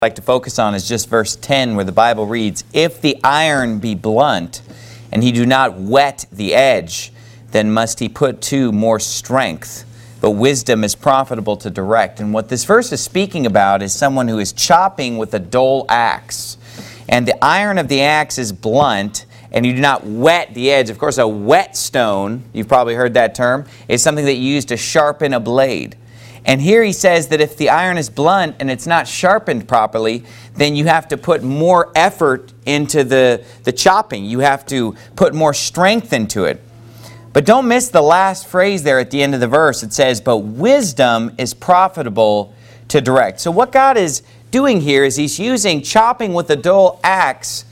like to focus on is just verse 10, where the Bible reads, "If the iron be blunt, and he do not whet the edge, then must he put to more strength. But wisdom is profitable to direct." And what this verse is speaking about is someone who is chopping with a dull axe. And the iron of the axe is blunt, and you do not whet the edge. Of course, a whetstone, you've probably heard that term, is something that you use to sharpen a blade. And here he says that if the iron is blunt and it's not sharpened properly, then you have to put more effort into the chopping. You have to put more strength into it. But don't miss the last phrase there at the end of the verse. It says, "But wisdom is profitable to direct." So what God is doing here is He's using chopping with a dull axe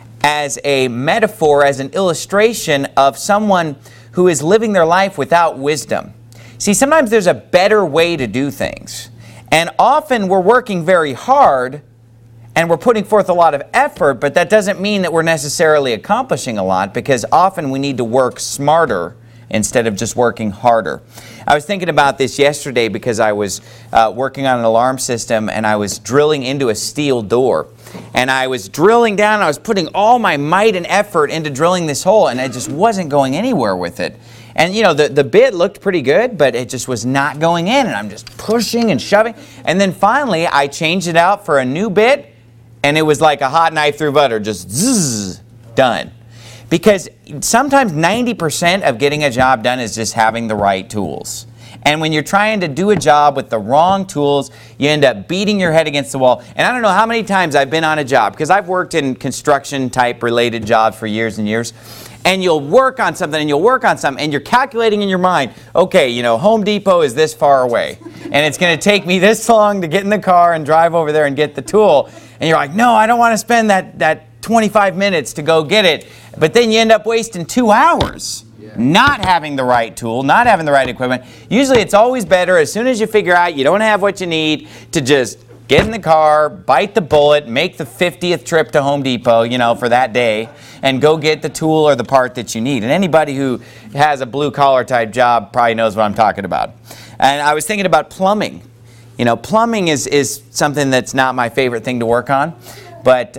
as a metaphor, as an illustration of someone who is living their life without wisdom. See, sometimes there's a better way to do things. And often we're working very hard and we're putting forth a lot of effort, but that doesn't mean that we're necessarily accomplishing a lot, because often we need to work smarter instead of just working harder. I was thinking about this yesterday because I was working on an alarm system and I was drilling into a steel door. And I was drilling down, and I was putting all my might and effort into drilling this hole, and I just wasn't going anywhere with it. And you know, the bit looked pretty good, but it just was not going in, and I'm just pushing and shoving. And then finally, I changed it out for a new bit, and it was like a hot knife through butter, just zzz, done. Because sometimes 90% of getting a job done is just having the right tools. And when you're trying to do a job with the wrong tools, you end up beating your head against the wall. And I don't know how many times I've been on a job, because I've worked in construction type related jobs for years and years. And you'll work on something, and you'll work on something, and you're calculating in your mind, okay, you know, Home Depot is this far away, and it's going to take me this long to get in the car and drive over there and get the tool. And you're like, no, I don't want to spend that 25 minutes to go get it. But then you end up wasting 2 hours. Not having the right tool, not having the right equipment. Usually it's always better, as soon as you figure out you don't have what you need, to just get in the car, bite the bullet, make the 50th trip to Home Depot, you know, for that day, and go get the tool or the part that you need. And anybody who has a blue-collar type job probably knows what I'm talking about. And I was thinking about plumbing. You know, plumbing is something that's not my favorite thing to work on. But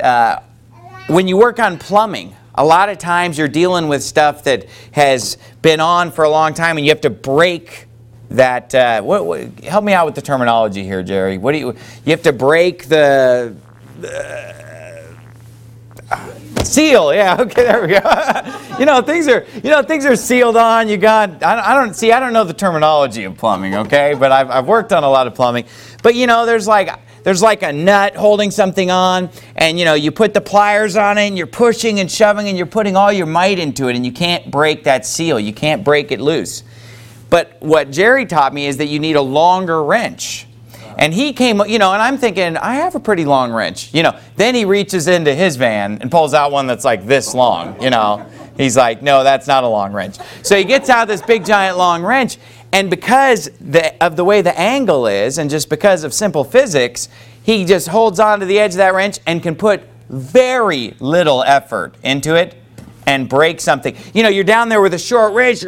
when you work on plumbing, a lot of times you're dealing with stuff that has been on for a long time, and you have to break that. Help me out with the terminology here, Jerry. What do you have to break the seal? Yeah, okay, there we go. things are sealed on. I don't know the terminology of plumbing, okay? But I've worked on a lot of plumbing. But you know, there's like a nut holding something on, and you know, you put the pliers on it, and you're pushing and shoving, and you're putting all your might into it, and you can't break that seal. You can't break it loose. But what Jerry taught me is that you need a longer wrench. And he came, you know, and I'm thinking, I have a pretty long wrench. You know, then he reaches into his van and pulls out one that's like this long, you know. He's like, no, that's not a long wrench. So he gets out this big, giant, long wrench. And because of the way the angle is, and just because of simple physics, he just holds on to the edge of that wrench and can put very little effort into it and break something. You know, you're down there with a short wrench,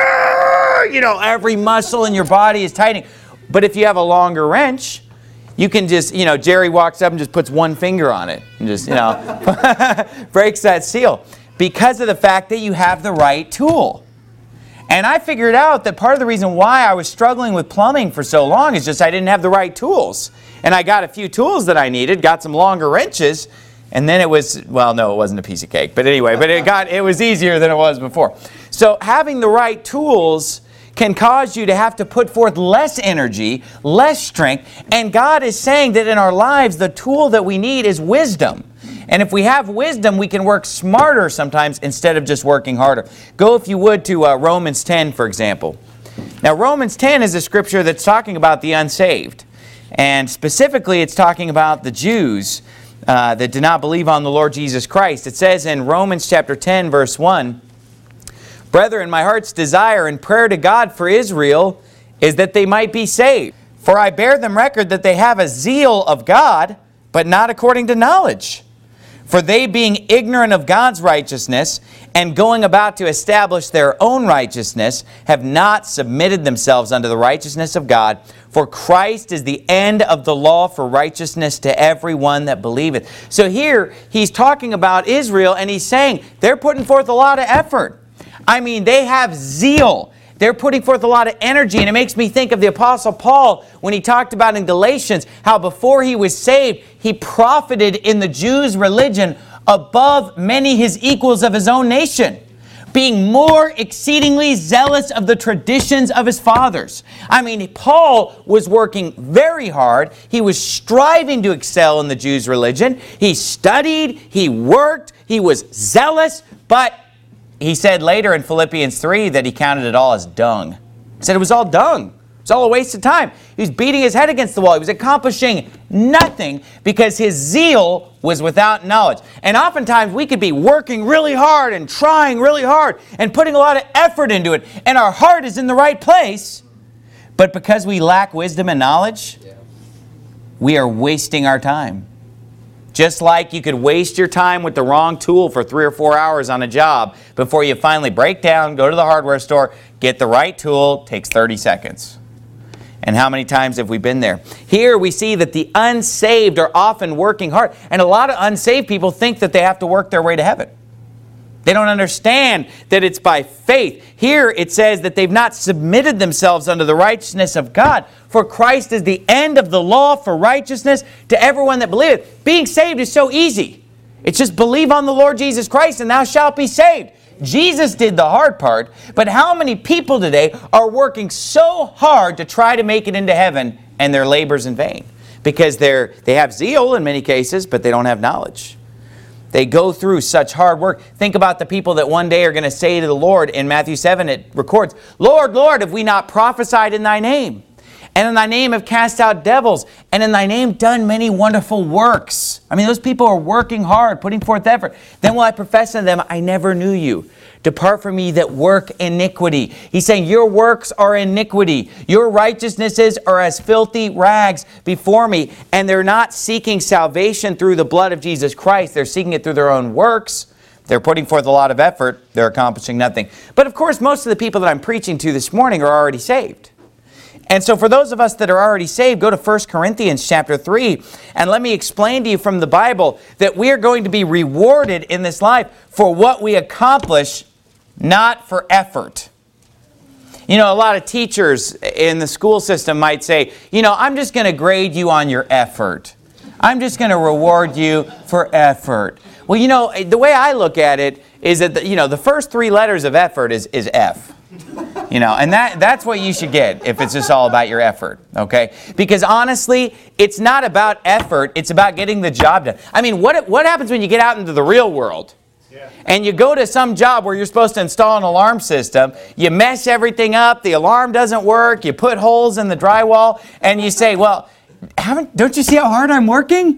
you know, every muscle in your body is tightening. But if you have a longer wrench, you can just, you know, Jerry walks up and just puts one finger on it and just, you know, breaks that seal. Because of the fact that you have the right tool. And I figured out that part of the reason why I was struggling with plumbing for so long is just I didn't have the right tools. And I got a few tools that I needed, got some longer wrenches, and then it was, well, no, it wasn't a piece of cake. But anyway, it was easier than it was before. So having the right tools can cause you to have to put forth less energy, less strength. And God is saying that in our lives, the tool that we need is wisdom. And if we have wisdom, we can work smarter sometimes instead of just working harder. Go, if you would, to Romans 10, for example. Now, Romans 10 is a scripture that's talking about the unsaved. And specifically, it's talking about the Jews that did not believe on the Lord Jesus Christ. It says in Romans chapter 10, verse 1, "Brethren, my heart's desire and prayer to God for Israel is that they might be saved. For I bear them record that they have a zeal of God, but not according to knowledge. For they, being ignorant of God's righteousness and going about to establish their own righteousness, have not submitted themselves unto the righteousness of God. For Christ is the end of the law for righteousness to everyone that believeth. So here he's talking about Israel, and he's saying they're putting forth a lot of effort. I mean, they have zeal. They're putting forth a lot of energy, and it makes me think of the Apostle Paul when he talked about in Galatians how before he was saved, he profited in the Jews' religion above many his equals of his own nation, being more exceedingly zealous of the traditions of his fathers. I mean, Paul was working very hard. He was striving to excel in the Jews' religion. He studied, he worked, he was zealous, but he said later in Philippians 3 that he counted it all as dung. He said it was all dung. It's all a waste of time. He was beating his head against the wall. He was accomplishing nothing because his zeal was without knowledge. And oftentimes we could be working really hard and trying really hard and putting a lot of effort into it, and our heart is in the right place. But because we lack wisdom and knowledge, we are wasting our time. Just like you could waste your time with the wrong tool for 3 or 4 hours on a job before you finally break down, go to the hardware store, get the right tool, takes 30 seconds. And how many times have we been there? Here we see that the unsaved are often working hard. And a lot of unsaved people think that they have to work their way to heaven. They don't understand that it's by faith. Here it says that they've not submitted themselves unto the righteousness of God. For Christ is the end of the law for righteousness to everyone that believeth. Being saved is so easy. It's just believe on the Lord Jesus Christ and thou shalt be saved. Jesus did the hard part, but how many people today are working so hard to try to make it into heaven and their labor's in vain? Because they have zeal in many cases, but they don't have knowledge. They go through such hard work. Think about the people that one day are going to say to the Lord. In Matthew 7 it records, Lord, Lord, have we not prophesied in thy name? And in thy name have cast out devils, and in thy name done many wonderful works. I mean, those people are working hard, putting forth effort. Then will I profess unto them, I never knew you. Depart from me that work iniquity. He's saying your works are iniquity. Your righteousnesses are as filthy rags before me. And they're not seeking salvation through the blood of Jesus Christ. They're seeking it through their own works. They're putting forth a lot of effort. They're accomplishing nothing. But of course, most of the people that I'm preaching to this morning are already saved. And so for those of us that are already saved, go to 1 Corinthians chapter 3, and let me explain to you from the Bible that we are going to be rewarded in this life for what we accomplish, not for effort. You know, a lot of teachers in the school system might say, you know, I'm just going to grade you on your effort. I'm just going to reward you for effort. Well, you know, the way I look at it is that, the first 3 letters of effort is F. You know, and that's what you should get if it's just all about your effort, okay? Because honestly, it's not about effort, it's about getting the job done. I mean, what happens when you get out into the real world? Yeah. And you go to some job where you're supposed to install an alarm system, you mess everything up, the alarm doesn't work, you put holes in the drywall, and you say, well, don't you see how hard I'm working?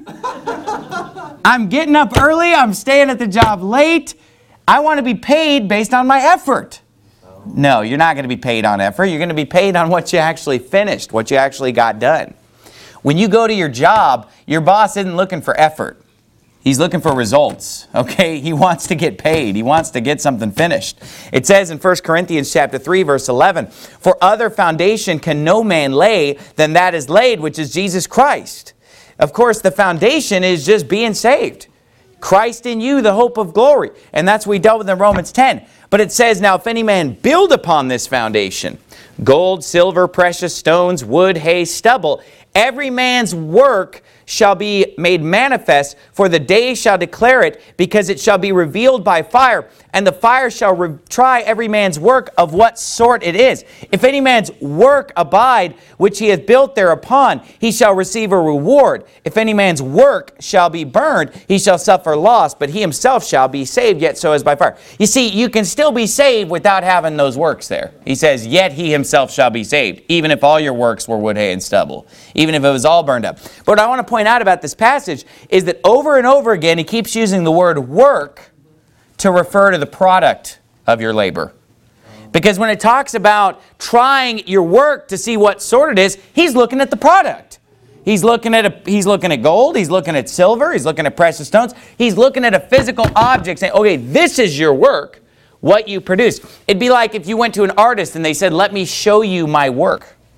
I'm getting up early, I'm staying at the job late, I want to be paid based on my effort. No, you're not going to be paid on effort. You're going to be paid on what you actually finished, what you actually got done. When you go to your job, your boss isn't looking for effort. He's looking for results, okay? He wants to get paid. He wants to get something finished. It says in 1 Corinthians chapter 3, verse 11, for other foundation can no man lay than that is laid, which is Jesus Christ. Of course, the foundation is just being saved. Christ in you, the hope of glory. And that's what we dealt with in Romans 10. But it says, now if any man build upon this foundation, gold, silver, precious stones, wood, hay, stubble, every man's work shall be made manifest, for the day shall declare it, because it shall be revealed by fire, and the fire shall try every man's work of what sort it is. If any man's work abide, which he hath built thereupon, he shall receive a reward. If any man's work shall be burned, he shall suffer loss, but he himself shall be saved, yet so as by fire. You see, you can still be saved without having those works there. He says, yet he himself shall be saved, even if all your works were wood, hay, and stubble, even if it was all burned up. But I want to point out about this passage is that over and over again he keeps using the word work to refer to the product of your labor. Because when it talks about trying your work to see what sort it is, he's looking at the product. He's looking at gold, he's looking at silver, he's looking at precious stones, he's looking at a physical object saying, okay, this is your work, what you produce. It'd be like if you went to an artist and they said, let me show you my work.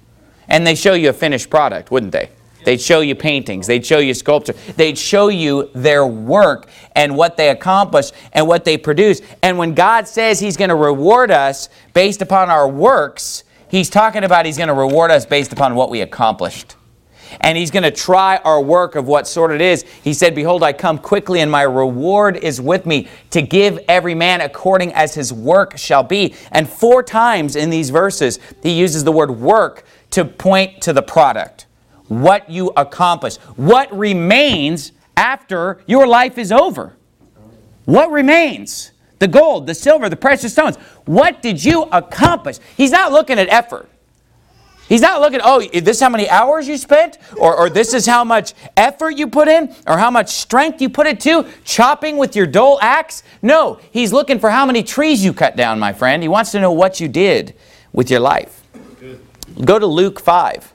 And they show you a finished product, wouldn't they? They'd show you paintings. They'd show you sculpture. They'd show you their work and what they accomplished and what they produce. And when God says He's going to reward us based upon our works, He's talking about He's going to reward us based upon what we accomplished. And He's going to try our work of what sort it is. He said, behold, I come quickly, and my reward is with me to give every man according as his work shall be. And 4 times in these verses, He uses the word work to point to the product. What you accomplish. What remains after your life is over? What remains? The gold, the silver, the precious stones. What did you accomplish? He's not looking at effort. He's not looking, oh, this is how many hours you spent? Or this is how much effort you put in? Or how much strength you put into chopping with your dull axe? No, He's looking for how many trees you cut down, my friend. He wants to know what you did with your life. Good. Go to Luke 5.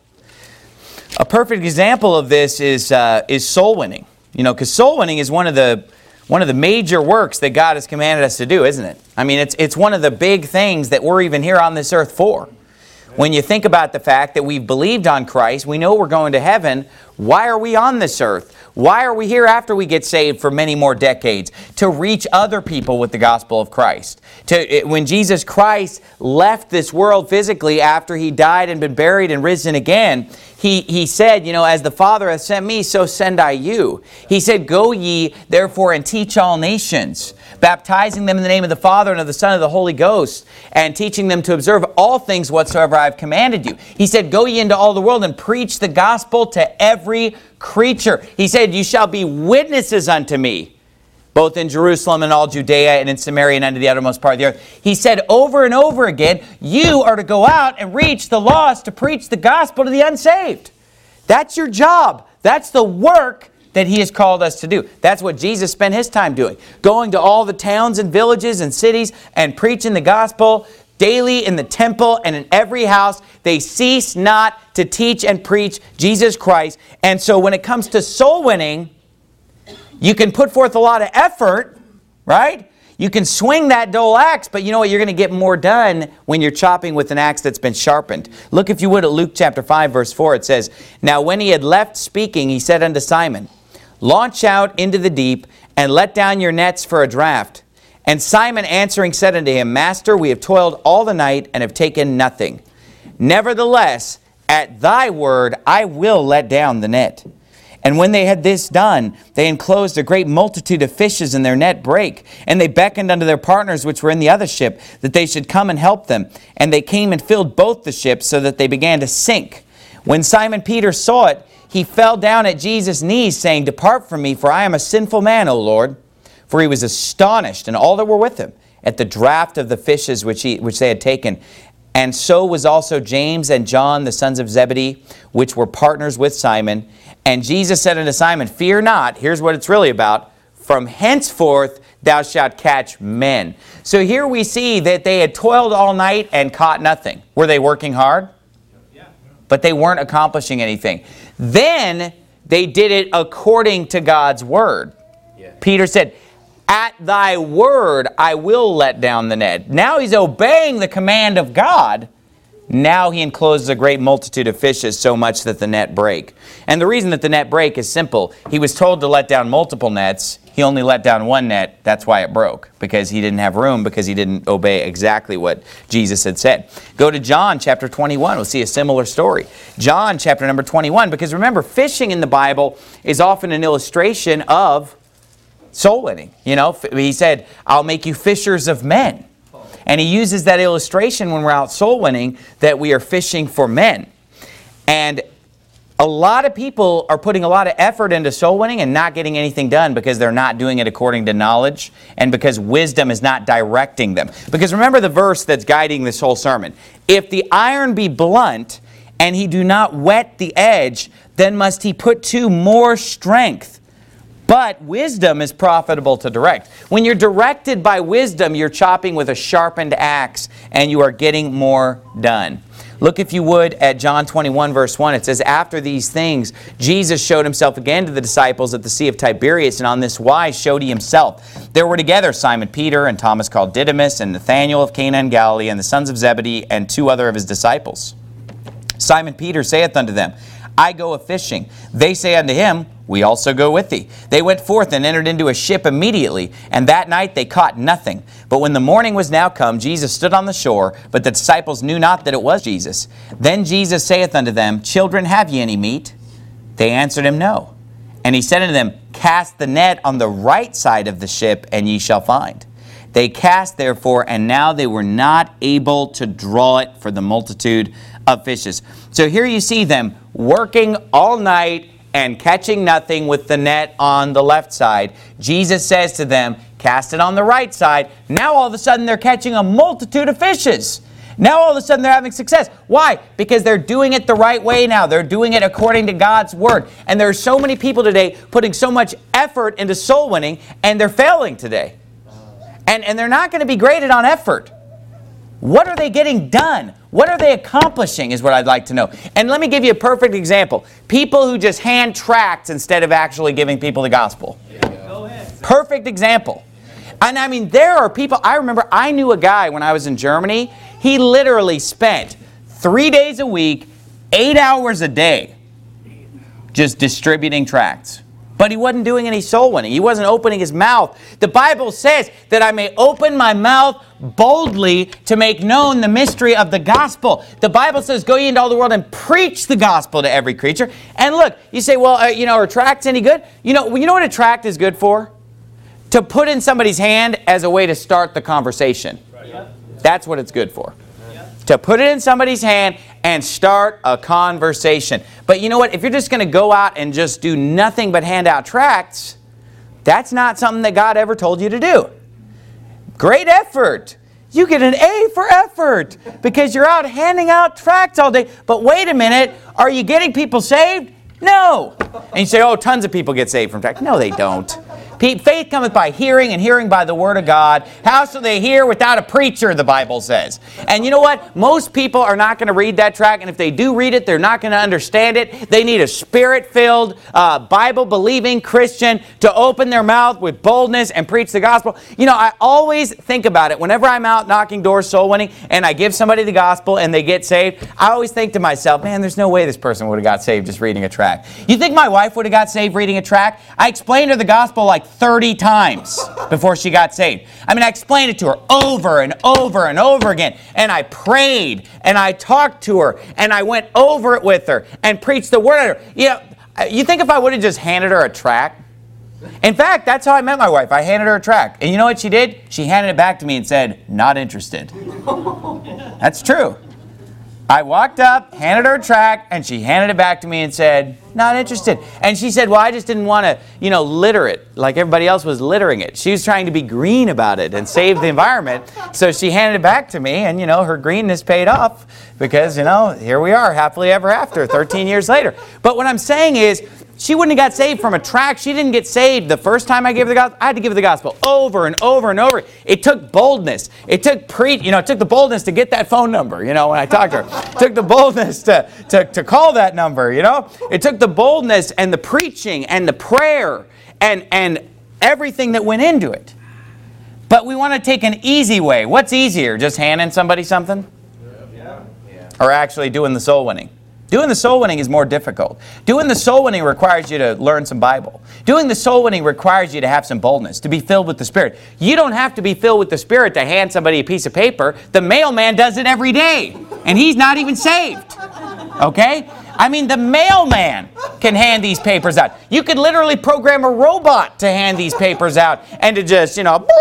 A perfect example of this is soul winning. You know, because soul winning is one of the major works that God has commanded us to do, isn't it? I mean, it's one of the big things that we're even here on this earth for. When you think about the fact that we've believed on Christ, we know we're going to heaven, why are we on this earth? Why are we here after we get saved for many more decades? To reach other people with the gospel of Christ. When Jesus Christ left this world physically after He died and been buried and risen again, He said, you know, as the Father hath sent me, so send I you. He said, go ye therefore and teach all nations, baptizing them in the name of the Father and of the Son and of the Holy Ghost, and teaching them to observe all things whatsoever I have commanded you. He said, go ye into all the world and preach the gospel to every creature. He said, you shall be witnesses unto me, both in Jerusalem and all Judea and in Samaria and unto the uttermost part of the earth. He said over and over again, you are to go out and reach the lost, to preach the gospel to the unsaved. That's your job. That's the work that He has called us to do. That's what Jesus spent His time doing. Going to all the towns and villages and cities and preaching the gospel daily in the temple and in every house. They cease not to teach and preach Jesus Christ. And so when it comes to soul winning, you can put forth a lot of effort, right? You can swing that dull axe, but you know what? You're going to get more done when you're chopping with an axe that's been sharpened. Look, if you would, at Luke chapter 5, verse 4. It says, now when He had left speaking, He said unto Simon, launch out into the deep, and let down your nets for a draught. And Simon answering said unto Him, Master, we have toiled all the night, and have taken nothing. Nevertheless, at Thy word I will let down the net. And when they had this done, they enclosed a great multitude of fishes, and their net brake. And they beckoned unto their partners which were in the other ship, that they should come and help them. And they came and filled both the ships, so that they began to sink. When Simon Peter saw it, he fell down at Jesus' knees, saying, depart from me, for I am a sinful man, O Lord. For he was astonished, and all that were with him, at the draught of the fishes which they had taken. And so was also James and John, the sons of Zebedee, which were partners with Simon. And Jesus said unto Simon, fear not. Here's what it's really about. From henceforth thou shalt catch men. So here we see that they had toiled all night and caught nothing. Were they working hard? Yeah. But they weren't accomplishing anything. Then they did it according to God's word. Yeah. Peter said, at Thy word I will let down the net. Now he's obeying the command of God. Now he encloses a great multitude of fishes, so much that the net brake. And the reason that the net brake is simple. He was told to let down multiple nets. He only let down one net. That's why it broke, because he didn't have room, because he didn't obey exactly what Jesus had said. Go to John chapter 21. We'll see a similar story. John chapter number 21, because remember, fishing in the Bible is often an illustration of soul winning. You know, He said, I'll make you fishers of men. And He uses that illustration when we're out soul winning, that we are fishing for men. And a lot of people are putting a lot of effort into soul winning and not getting anything done because they're not doing it according to knowledge and because wisdom is not directing them. Because remember the verse that's guiding this whole sermon. If the iron be blunt and he do not whet the edge, then must he put to more strength. But wisdom is profitable to direct. When you're directed by wisdom, you're chopping with a sharpened axe and you are getting more done. Look, if you would, at John 21, verse 1. It says, after these things, Jesus showed Himself again to the disciples at the Sea of Tiberias, and on this wise showed He Himself. There were together Simon Peter, and Thomas called Didymus, and Nathanael of Cana in Galilee, and the sons of Zebedee, and 2 other of His disciples. Simon Peter saith unto them, I go a-fishing. They say unto him, We also go with thee. They went forth and entered into a ship immediately, and that night they caught nothing. But when the morning was now come, Jesus stood on the shore, but the disciples knew not that it was Jesus. Then Jesus saith unto them, Children, have ye any meat? They answered him, No. And he said unto them, Cast the net on the right side of the ship, and ye shall find. They cast therefore, and now they were not able to draw it for the multitude of fishes. So here you see them working all night and catching nothing with the net on the left side. Jesus says to them, cast it on the right side. Now all of a sudden they're catching a multitude of fishes. Now all of a sudden they're having success. Why? Because they're doing it the right way now. They're doing it according to God's Word. And there are so many people today putting so much effort into soul winning, and they're failing today. And they're not going to be graded on effort. What are they getting done? What are they accomplishing is what I'd like to know. And let me give you a perfect example. People who just hand tracts instead of actually giving people the gospel. Go ahead. Perfect example. And I mean, there are people, I remember I knew a guy when I was in Germany. He literally spent 3 days a week, 8 hours a day, just distributing tracts. But he wasn't doing any soul winning. He wasn't opening his mouth. The Bible says that I may open my mouth boldly to make known the mystery of the gospel. The Bible says, go ye into all the world and preach the gospel to every creature. And look, you say, well, are tracts any good? You know what a tract is good for? To put in somebody's hand as a way to start the conversation. Right. That's what it's good for. To put it in somebody's hand and start a conversation. But you know what? If you're just going to go out and just do nothing but hand out tracts, that's not something that God ever told you to do. Great effort. You get an A for effort because you're out handing out tracts all day. But wait a minute. Are you getting people saved? No. And you say, oh, tons of people get saved from tracts. No, they don't. Faith cometh by hearing, and hearing by the word of God. How shall they hear without a preacher, the Bible says. And you know what? Most people are not going to read that tract, and if they do read it, they're not going to understand it. They need a Spirit-filled, Bible-believing Christian to open their mouth with boldness and preach the gospel. You know, I always think about it. Whenever I'm out knocking doors, soul winning, and I give somebody the gospel and they get saved, I always think to myself, man, there's no way this person would have got saved just reading a tract. You think my wife would have got saved reading a tract? I explained her the gospel like 30 times before she got saved. I mean, I explained it to her over and over and over again. And I prayed and I talked to her and I went over it with her and preached the word at her. You know, you think if I would have just handed her a tract? In fact, that's how I met my wife. I handed her a tract. And you know what she did? She handed it back to me and said, not interested. That's true. I walked up, handed her a tract, and she handed it back to me and said, not interested. And she said, well, I just didn't want to, litter it like everybody else was littering it. She was trying to be green about it and save the environment. So she handed it back to me, and, her greenness paid off because, here we are, happily ever after, 13 years later. But what I'm saying is, she wouldn't have got saved from a tract. She didn't get saved the first time I gave her the gospel. I had to give her the gospel over and over and over. It took boldness. It took it took the boldness to get that phone number, when I talked to her. It took the boldness to call that number, It took the boldness and the preaching and the prayer and everything that went into it. But we want to take an easy way. What's easier, just handing somebody something? Yeah. Or actually doing the soul winning? Doing the soul winning is more difficult. Doing the soul winning requires you to learn some Bible. Doing the soul winning requires you to have some boldness, to be filled with the Spirit. You don't have to be filled with the Spirit to hand somebody a piece of paper. The mailman does it every day, and he's not even saved. Okay? I mean, the mailman can hand these papers out. You could literally program a robot to hand these papers out and to just,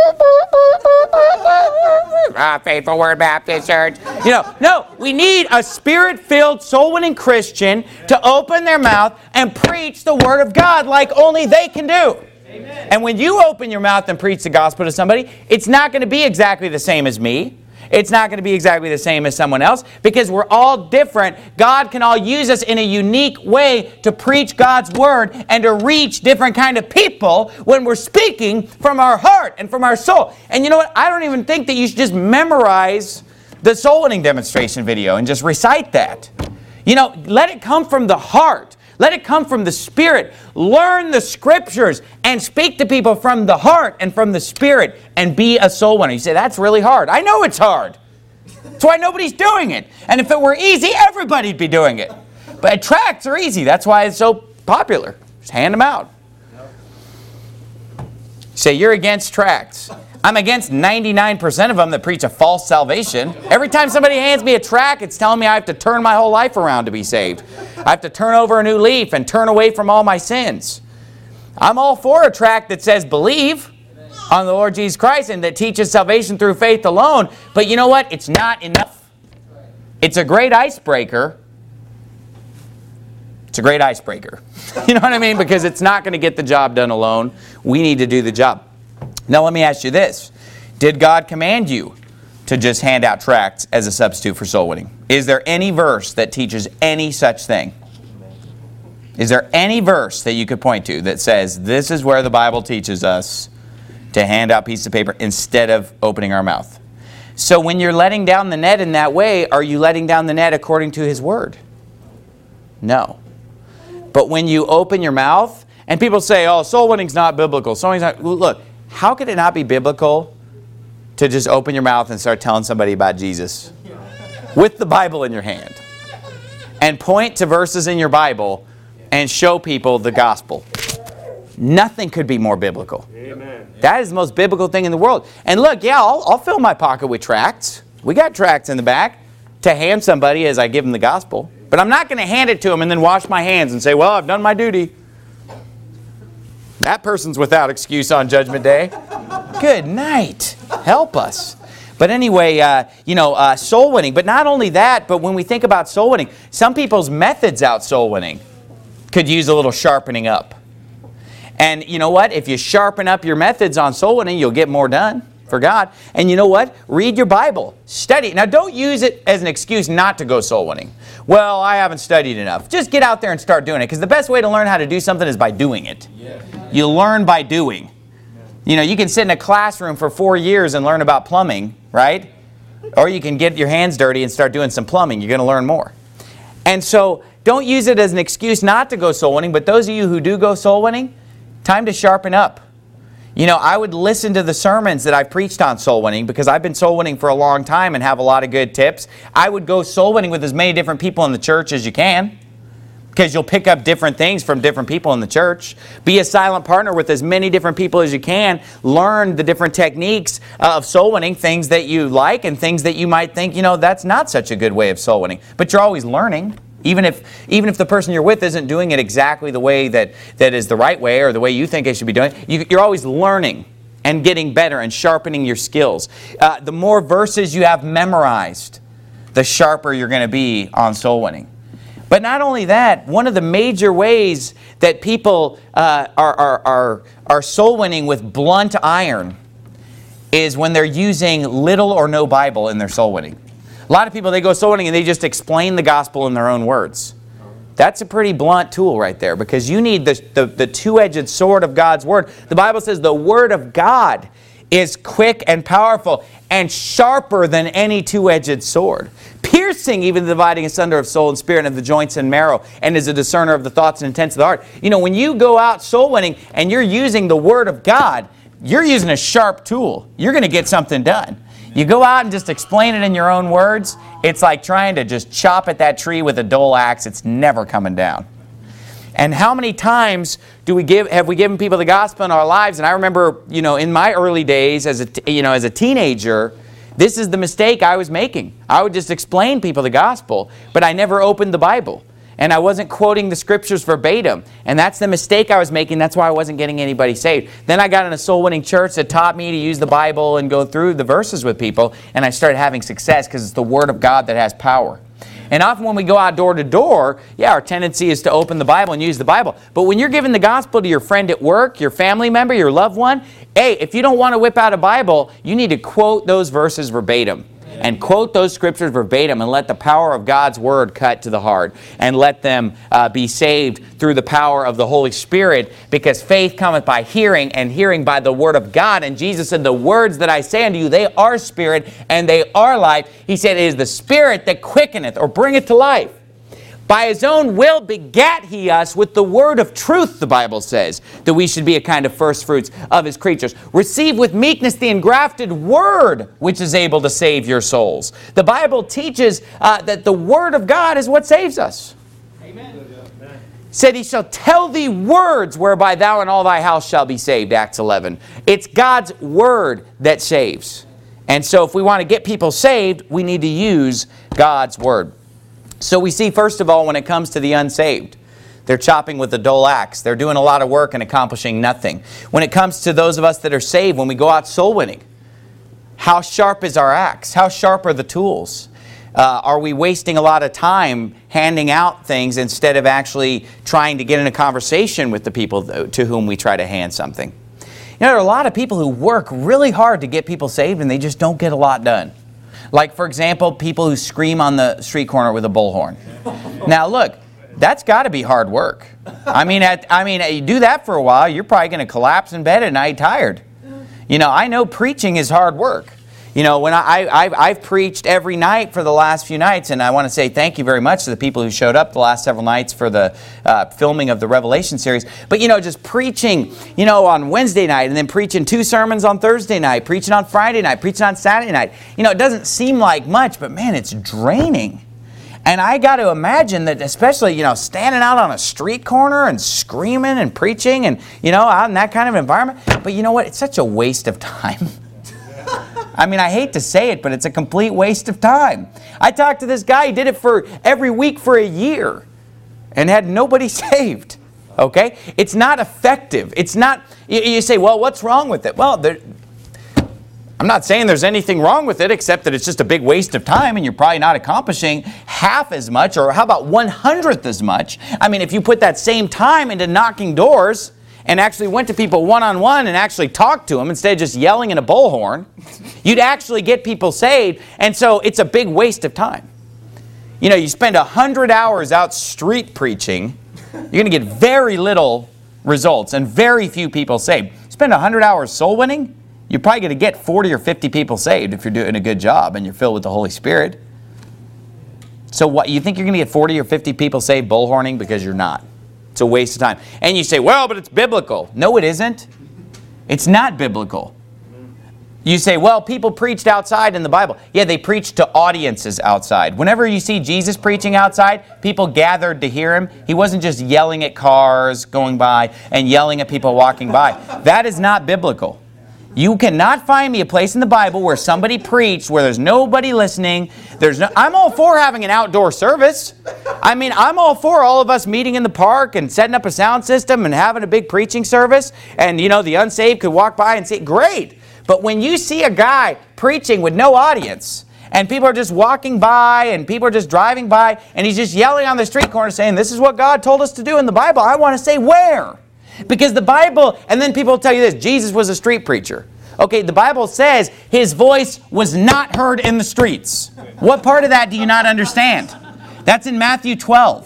Faithful Word Baptist Church. No, we need a Spirit-filled, soul-winning Christian to open their mouth and preach the Word of God like only they can do. Amen. And when you open your mouth and preach the gospel to somebody, it's not going to be exactly the same as me. It's not going to be exactly the same as someone else because we're all different. God can all use us in a unique way to preach God's Word and to reach different kind of people when we're speaking from our heart and from our soul. And you know what? I don't even think that you should just memorize the soul winning demonstration video and just recite that. Let it come from the heart. Let it come from the Spirit. Learn the Scriptures and speak to people from the heart and from the Spirit and be a soul winner. You say, that's really hard. I know it's hard. That's why nobody's doing it. And if it were easy, everybody'd be doing it. But tracts are easy. That's why it's so popular. Just hand them out. Say, you're against tracts. I'm against 99% of them that preach a false salvation. Every time somebody hands me a tract, it's telling me I have to turn my whole life around to be saved. I have to turn over a new leaf and turn away from all my sins. I'm all for a tract that says believe on the Lord Jesus Christ and that teaches salvation through faith alone. But you know what? It's not enough. It's a great icebreaker. It's a great icebreaker. You know what I mean? Because it's not going to get the job done alone. We need to do the job. Now let me ask you this. Did God command you to just hand out tracts as a substitute for soul winning? Is there any verse that teaches any such thing? Is there any verse that you could point to that says this is where the Bible teaches us to hand out pieces of paper instead of opening our mouth? So when you're letting down the net in that way, are you letting down the net according to His Word? No. But when you open your mouth, and people say, oh, soul winning's not biblical. Soul winning's not... Look, how could it not be biblical to just open your mouth and start telling somebody about Jesus with the Bible in your hand and point to verses in your Bible and show people the gospel? Nothing could be more biblical. Amen. That is the most biblical thing in the world. And look, yeah, I'll fill my pocket with tracts. We got tracts in the back to hand somebody as I give them the gospel. But I'm not going to hand it to them and then wash my hands and say, well, I've done my duty. That person's without excuse on Judgment Day. Good night. Help us. But anyway, soul winning. But not only that, but when we think about soul winning, some people's methods out soul winning could use a little sharpening up. And you know what? If you sharpen up your methods on soul winning, you'll get more done for God. And you know what? Read your Bible. Study it. Now, don't use it as an excuse not to go soul winning. Well, I haven't studied enough. Just get out there and start doing it. Because the best way to learn how to do something is by doing it. Yeah. You learn by doing. You know, you can sit in a classroom for 4 years and learn about plumbing, right? Or you can get your hands dirty and start doing some plumbing. You're going to learn more. And so, don't use it as an excuse not to go soul winning. But those of you who do go soul winning, time to sharpen up. You know, I would listen to the sermons that I've preached on soul winning because I've been soul winning for a long time and have a lot of good tips. I would go soul winning with as many different people in the church as you can because you'll pick up different things from different people in the church. Be a silent partner with as many different people as you can. Learn the different techniques of soul winning, things that you like and things that you might think, you know, that's not such a good way of soul winning. But you're always learning. Even if the person you're with isn't doing it exactly the way that is the right way or the way you think they should be doing it, you're always learning and getting better and sharpening your skills. The more verses you have memorized, the sharper you're going to be on soul winning. But not only that, one of the major ways that people are soul winning with blunt iron is when they're using little or no Bible in their soul winning. A lot of people, they go soul winning and they just explain the gospel in their own words. That's a pretty blunt tool right there because you need the two-edged sword of God's Word. The Bible says the Word of God is quick and powerful and sharper than any two-edged sword, piercing even the dividing asunder of soul and spirit and of the joints and marrow, and is a discerner of the thoughts and intents of the heart. You know, when you go out soul winning and you're using the Word of God, you're using a sharp tool. You're going to get something done. You go out and just explain it in your own words, it's like trying to just chop at that tree with a dull axe. It's never coming down. And how many times have we given people the gospel in our lives? And I remember, you know, in my early days as a teenager, this is the mistake I was making. I would just explain people the gospel, but I never opened the Bible. And I wasn't quoting the scriptures verbatim. And that's the mistake I was making. That's why I wasn't getting anybody saved. Then I got in a soul-winning church that taught me to use the Bible and go through the verses with people. And I started having success because it's the Word of God that has power. And often when we go out door to door, yeah, our tendency is to open the Bible and use the Bible. But when you're giving the gospel to your friend at work, your family member, your loved one, hey, if you don't want to whip out a Bible, you need to quote those verses verbatim. And quote those scriptures verbatim and let the power of God's Word cut to the heart. And let them be saved through the power of the Holy Spirit. Because faith cometh by hearing, and hearing by the Word of God. And Jesus said, the words that I say unto you, they are spirit and they are life. He said, it is the Spirit that quickeneth or bringeth to life. By his own will begat he us with the word of truth, the Bible says, that we should be a kind of first fruits of his creatures. Receive with meekness the engrafted word, which is able to save your souls. The Bible teaches that the word of God is what saves us. Amen. Said, he shall tell thee words whereby thou and all thy house shall be saved, Acts 11. It's God's word that saves. And so if we want to get people saved, we need to use God's word. So we see, first of all, when it comes to the unsaved, they're chopping with a dull axe. They're doing a lot of work and accomplishing nothing. When it comes to those of us that are saved, when we go out soul winning, how sharp is our axe? How sharp are the tools? Are we wasting a lot of time handing out things instead of actually trying to get in a conversation with the people to whom we try to hand something? You know, there are a lot of people who work really hard to get people saved and they just don't get a lot done. Like, for example, people who scream on the street corner with a bullhorn. Now, look, that's got to be hard work. I mean, you do that for a while, you're probably going to collapse in bed at night tired. You know, I know preaching is hard work. You know, when I've preached every night for the last few nights, and I want to say thank you very much to the people who showed up the last several nights for the filming of the Revelation series. But, you know, just preaching, you know, on Wednesday night, and then preaching 2 sermons on Thursday night, preaching on Friday night, preaching on Saturday night. You know, it doesn't seem like much, but man, it's draining. And I got to imagine that, especially, you know, standing out on a street corner and screaming and preaching and, you know, out in that kind of environment. But you know what? It's such a waste of time. I mean, I hate to say it, but it's a complete waste of time. I talked to this guy, he did it for every week for a year and had nobody saved. Okay? It's not effective. It's not, you say, well, what's wrong with it? Well, I'm not saying there's anything wrong with it except that it's just a big waste of time and you're probably not accomplishing half as much, or how about 1/100th as much? I mean, if you put that same time into knocking doors and actually went to people one-on-one and actually talked to them instead of just yelling in a bullhorn, you'd actually get people saved. And so it's a big waste of time. You know, you spend 100 hours out street preaching, you're going to get very little results and very few people saved. Spend 100 hours soul winning, you're probably going to get 40 or 50 people saved if you're doing a good job and you're filled with the Holy Spirit. So what, you think you're going to get 40 or 50 people saved bullhorning? Because you're not. It's a waste of time. And you say, well, but it's biblical. No, it isn't. It's not biblical. You say, well, people preached outside in the Bible. Yeah, they preached to audiences outside. Whenever you see Jesus preaching outside, people gathered to hear him. He wasn't just yelling at cars going by and yelling at people walking by. That is not biblical. You cannot find me a place in the Bible where somebody preached, where there's nobody listening. I'm all for having an outdoor service. I mean, I'm all for all of us meeting in the park and setting up a sound system and having a big preaching service. And, you know, the unsaved could walk by and see it. Great. But when you see a guy preaching with no audience, and people are just walking by, and people are just driving by, and he's just yelling on the street corner saying, this is what God told us to do in the Bible, I want to say, where? Because the Bible, and then people will tell you this, Jesus was a street preacher. Okay, the Bible says his voice was not heard in the streets. What part of that do you not understand? That's in Matthew 12.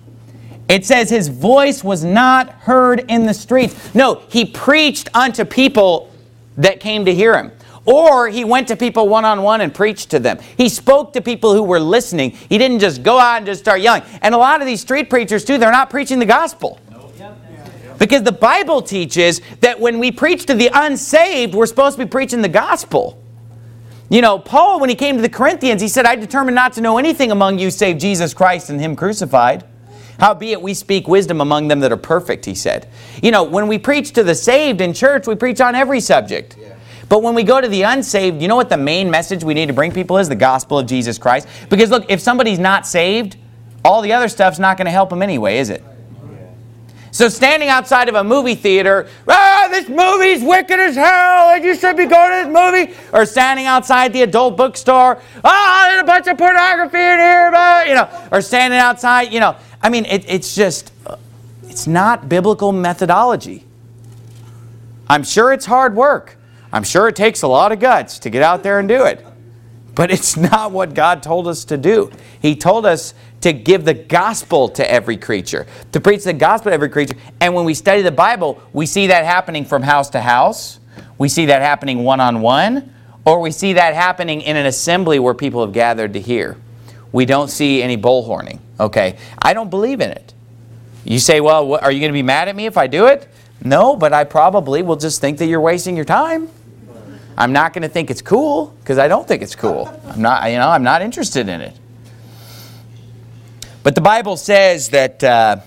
It says his voice was not heard in the streets. No, he preached unto people that came to hear him. Or he went to people one-on-one and preached to them. He spoke to people who were listening. He didn't just go out and just start yelling. And a lot of these street preachers, too, they're not preaching the gospel. Because the Bible teaches that when we preach to the unsaved, we're supposed to be preaching the gospel. You know, Paul, when he came to the Corinthians, he said, I determined not to know anything among you save Jesus Christ and him crucified. Howbeit we speak wisdom among them that are perfect, he said. You know, when we preach to the saved in church, we preach on every subject. But when we go to the unsaved, you know what the main message we need to bring people is? The gospel of Jesus Christ. Because look, if somebody's not saved, all the other stuff's not going to help them anyway, is it? So standing outside of a movie theater, this movie's wicked as hell, and you should be going to this movie. Or standing outside the adult bookstore, there's a bunch of pornography in here, you know. Or standing outside, you know. I mean, it's not biblical methodology. I'm sure it's hard work. I'm sure it takes a lot of guts to get out there and do it. But it's not what God told us to do. He told us to give the gospel to every creature, to preach the gospel to every creature. And when we study the Bible, we see that happening from house to house. We see that happening one-on-one. Or we see that happening in an assembly where people have gathered to hear. We don't see any bullhorning. Okay, I don't believe in it. You say, well, are you going to be mad at me if I do it? No, but I probably will just think that you're wasting your time. I'm not going to think it's cool because I don't think it's cool. I'm not interested in it. But the Bible says that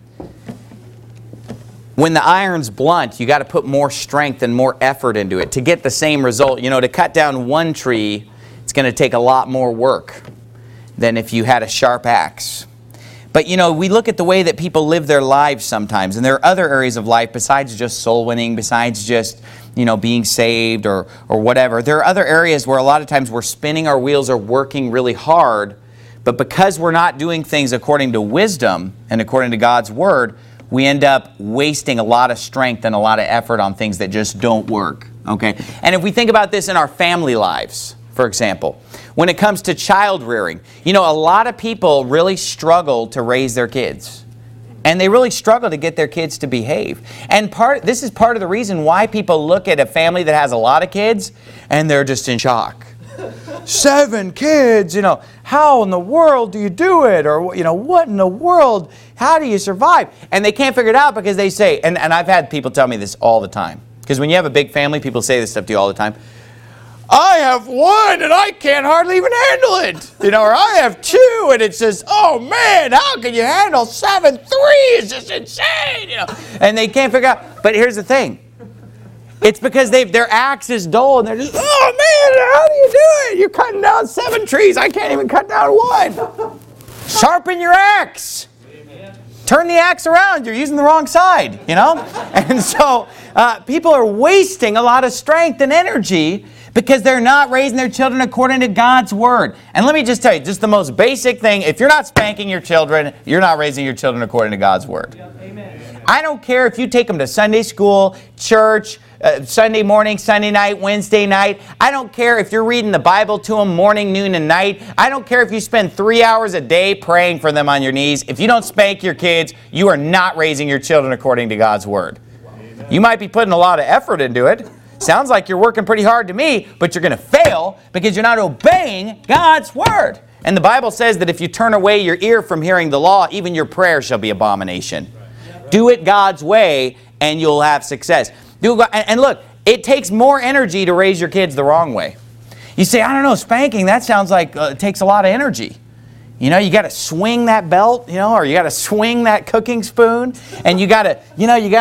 when the iron's blunt, you got to put more strength and more effort into it to get the same result. To cut down one tree, it's going to take a lot more work than if you had a sharp axe. But we look at the way that people live their lives sometimes, and there are other areas of life besides just soul winning, besides just being saved or whatever. There are other areas where a lot of times we're spinning our wheels or working really hard, but because we're not doing things according to wisdom and according to God's Word, we end up wasting a lot of strength and a lot of effort on things that just don't work. Okay? And if we think about this in our family lives, for example, when it comes to child rearing, a lot of people really struggle to raise their kids. And they really struggle to get their kids to behave. And this is part of the reason why people look at a family that has a lot of kids and they're just in shock. 7 kids, how in the world do you do it? Or, what in the world? How do you survive? And they can't figure it out because they say, and I've had people tell me this all the time. Because when you have a big family, people say this stuff to you all the time. I have 1 and I can't hardly even handle it. Or I have 2 and it's just, oh man, how can you handle 7? 3 is just insane. And they can't figure out. But here's the thing. It's because their axe is dull and they're just, oh man, how do you do it? You're cutting down 7 trees. I can't even cut down 1. Sharpen your axe. Turn the axe around. You're using the wrong side, And so people are wasting a lot of strength and energy because they're not raising their children according to God's Word. And let me just tell you, just the most basic thing, if you're not spanking your children, you're not raising your children according to God's Word. Amen. I don't care if you take them to Sunday school, church, Sunday morning, Sunday night, Wednesday night. I don't care if you're reading the Bible to them morning, noon, and night. I don't care if you spend 3 hours a day praying for them on your knees. If you don't spank your kids, you are not raising your children according to God's Word. Amen. You might be putting a lot of effort into it. Sounds like you're working pretty hard to me, but you're going to fail because you're not obeying God's Word. And the Bible says that if you turn away your ear from hearing the law, even your prayer shall be abomination. Do it God's way and you'll have success. And look, it takes more energy to raise your kids the wrong way. You say, I don't know, spanking, that sounds like it takes a lot of energy. You got to swing that belt, or you got to swing that cooking spoon, and you got to,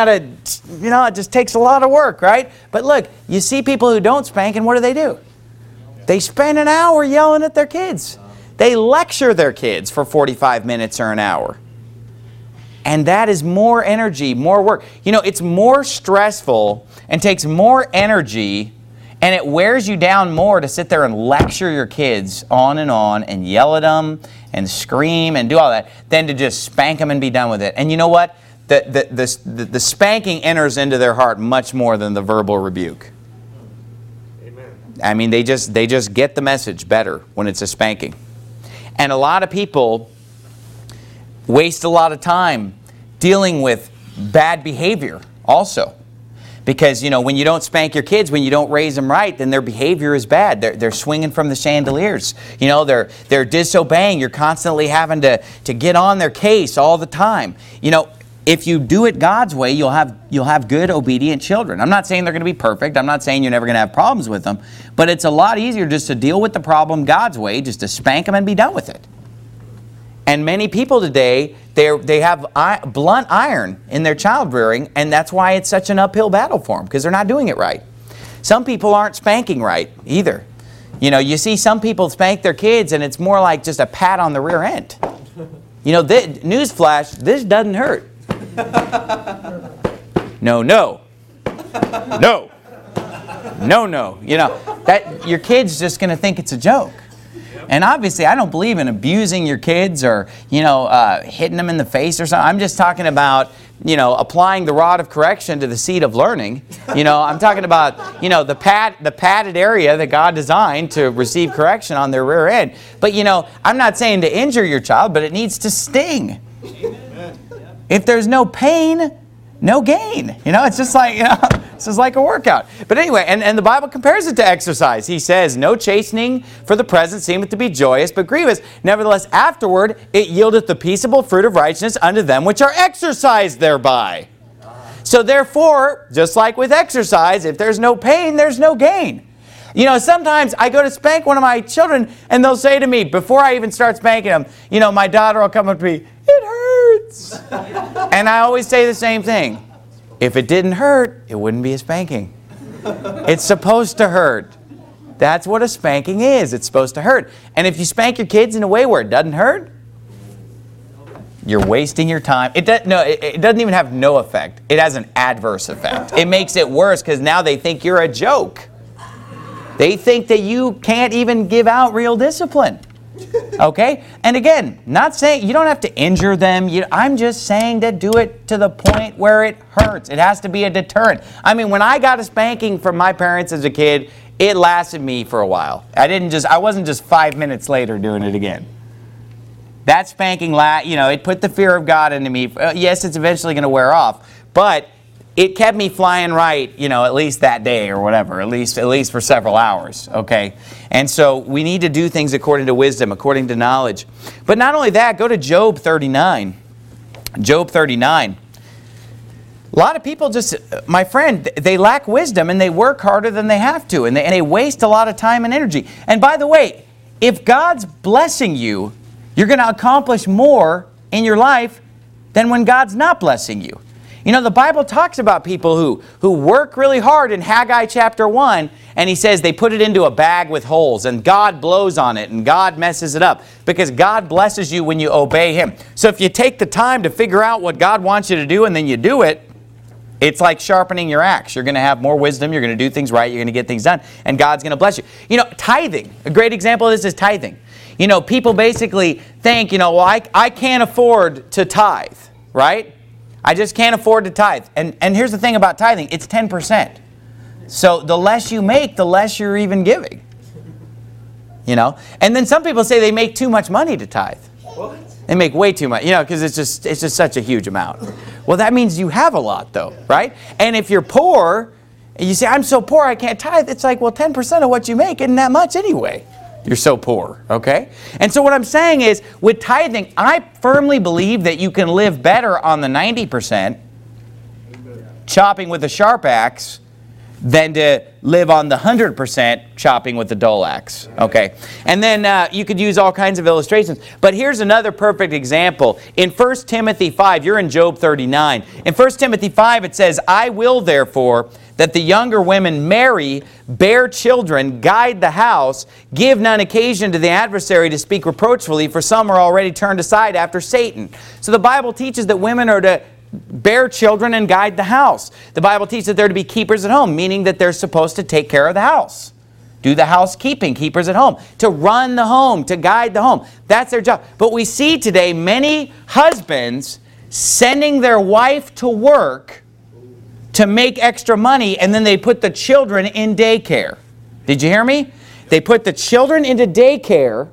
it just takes a lot of work, right? But look, you see people who don't spank, and what do? They spend an hour yelling at their kids. They lecture their kids for 45 minutes or an hour. And that is more energy, more work. It's more stressful and takes more energy, and it wears you down more to sit there and lecture your kids on and yell at them and scream and do all that than to just spank them and be done with it. And you know what? The spanking enters into their heart much more than the verbal rebuke. Amen. I mean, they just get the message better when it's a spanking. And a lot of people waste a lot of time dealing with bad behavior also. Because, when you don't spank your kids, when you don't raise them right, then their behavior is bad. They're swinging from the chandeliers. They're disobeying. You're constantly having to get on their case all the time. If you do it God's way, you'll have good, obedient children. I'm not saying they're going to be perfect. I'm not saying you're never going to have problems with them. But it's a lot easier just to deal with the problem God's way, just to spank them and be done with it. And many people today, they have blunt iron in their child rearing, and that's why it's such an uphill battle for them, because they're not doing it right. Some people aren't spanking right either. You see some people spank their kids, and it's more like just a pat on the rear end. Newsflash, this doesn't hurt. No. That your kid's just going to think it's a joke. And obviously, I don't believe in abusing your kids or, hitting them in the face or something. I'm just talking about, applying the rod of correction to the seed of learning. I'm talking about, the padded area that God designed to receive correction on their rear end. But, I'm not saying to injure your child, but it needs to sting. If there's no pain, no gain. It's just like, This is like a workout. But anyway, and the Bible compares it to exercise. He says, no chastening for the present seemeth to be joyous, but grievous. Nevertheless, afterward it yieldeth the peaceable fruit of righteousness unto them which are exercised thereby. So therefore, just like with exercise, if there's no pain, there's no gain. You know, sometimes I go to spank one of my children and they'll say to me, before I even start spanking them, you know, my daughter will come up to me, it hurts. And I always say the same thing. If it didn't hurt, it wouldn't be a spanking. It's supposed to hurt. That's what a spanking is. It's supposed to hurt. And if you spank your kids in a way where it doesn't hurt, you're wasting your time. It doesn't even have no effect. It has an adverse effect. It makes it worse because now they think you're a joke. They think that you can't even give out real discipline. Okay? And again, not saying you don't have to injure them. I'm just saying to do it to the point where it hurts. It has to be a deterrent. I mean, when I got a spanking from my parents as a kid, it lasted me for a while. I wasn't just 5 minutes later doing it again. That spanking, it put the fear of God into me. Yes, it's eventually going to wear off, but it kept me flying right, at least that day or whatever, at least for several hours, okay? And so we need to do things according to wisdom, according to knowledge. But not only that, go to Job 39. Job 39. A lot of people my friend, they lack wisdom and they work harder than they have to, and they waste a lot of time and energy. And by the way, if God's blessing you, you're going to accomplish more in your life than when God's not blessing you. You know, the Bible talks about people who work really hard in Haggai chapter 1, and he says they put it into a bag with holes, and God blows on it, and God messes it up, because God blesses you when you obey Him. So if you take the time to figure out what God wants you to do, and then you do it, it's like sharpening your axe. You're going to have more wisdom, you're going to do things right, you're going to get things done, and God's going to bless you. You know, tithing, a great example of this is tithing. You know, people basically think, well, I can't afford to tithe, right? I just can't afford to tithe. And here's the thing about tithing, it's 10%. So the less you make, the less you're even giving. And then some people say they make too much money to tithe. What? They make way too much, because it's just such a huge amount. Well, that means you have a lot though, right? And if you're poor, and you say, I'm so poor I can't tithe, it's like, well, 10% of what you make isn't that much anyway. You're so poor, okay? And so what I'm saying is, with tithing, I firmly believe that you can live better on the 90%, chopping with a sharp axe, than to live on the 100% chopping with the dull axe, okay? And then you could use all kinds of illustrations. But here's another perfect example. In 1 Timothy 5, you're in Job 39. In 1 Timothy 5, it says, I will therefore that the younger women marry, bear children, guide the house, give none occasion to the adversary to speak reproachfully, for some are already turned aside after Satan. So the Bible teaches that women are to bear children and guide the house. The Bible teaches that they're to be keepers at home, meaning that they're supposed to take care of the house. Do the housekeeping, keepers at home. To run the home, to guide the home. That's their job. But we see today many husbands sending their wife to work to make extra money, and then they put the children in daycare. Did you hear me? They put the children into daycare,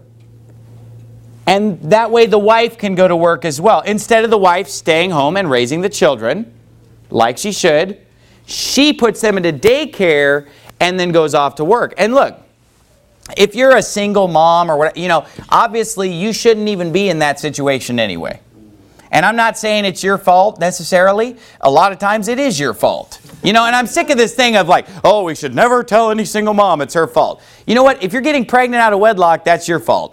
and that way the wife can go to work as well. Instead of the wife staying home and raising the children, like she should, she puts them into daycare and then goes off to work. And look, if you're a single mom or whatever, obviously you shouldn't even be in that situation anyway. And I'm not saying it's your fault necessarily. A lot of times it is your fault. And I'm sick of this thing of like, oh, we should never tell any single mom it's her fault. You know what? If you're getting pregnant out of wedlock, that's your fault.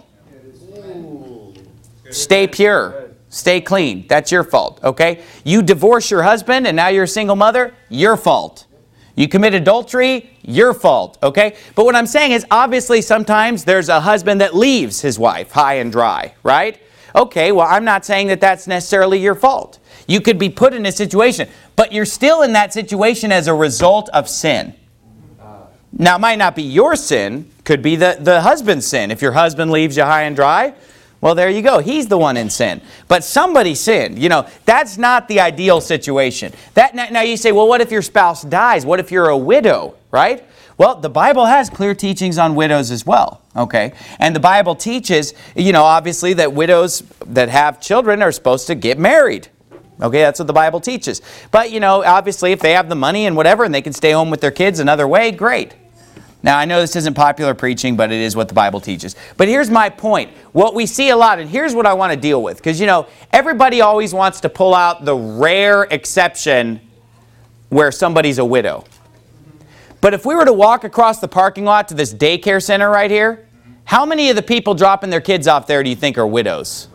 Stay pure. Stay clean. That's your fault, okay? You divorce your husband and now you're a single mother, your fault. You commit adultery, your fault, okay? But what I'm saying is, obviously sometimes there's a husband that leaves his wife high and dry, right? Okay, well, I'm not saying that that's necessarily your fault. You could be put in a situation, but you're still in that situation as a result of sin. Now, it might not be your sin, could be the husband's sin. If your husband leaves you high and dry, well, there you go. He's the one in sin. But somebody sinned. That's not the ideal situation. Now you say, well, what if your spouse dies? What if you're a widow, right? Well, the Bible has clear teachings on widows as well, okay? And the Bible teaches, obviously that widows that have children are supposed to get married. Okay, that's what the Bible teaches. But, you know, obviously if they have the money and whatever and they can stay home with their kids another way, great. Now, I know this isn't popular preaching, but it is what the Bible teaches. But here's my point. What we see a lot, and here's what I want to deal with. Because, you know, everybody always wants to pull out the rare exception where somebody's a widow. But if we were to walk across the parking lot to this daycare center right here, how many of the people dropping their kids off there do you think are widows?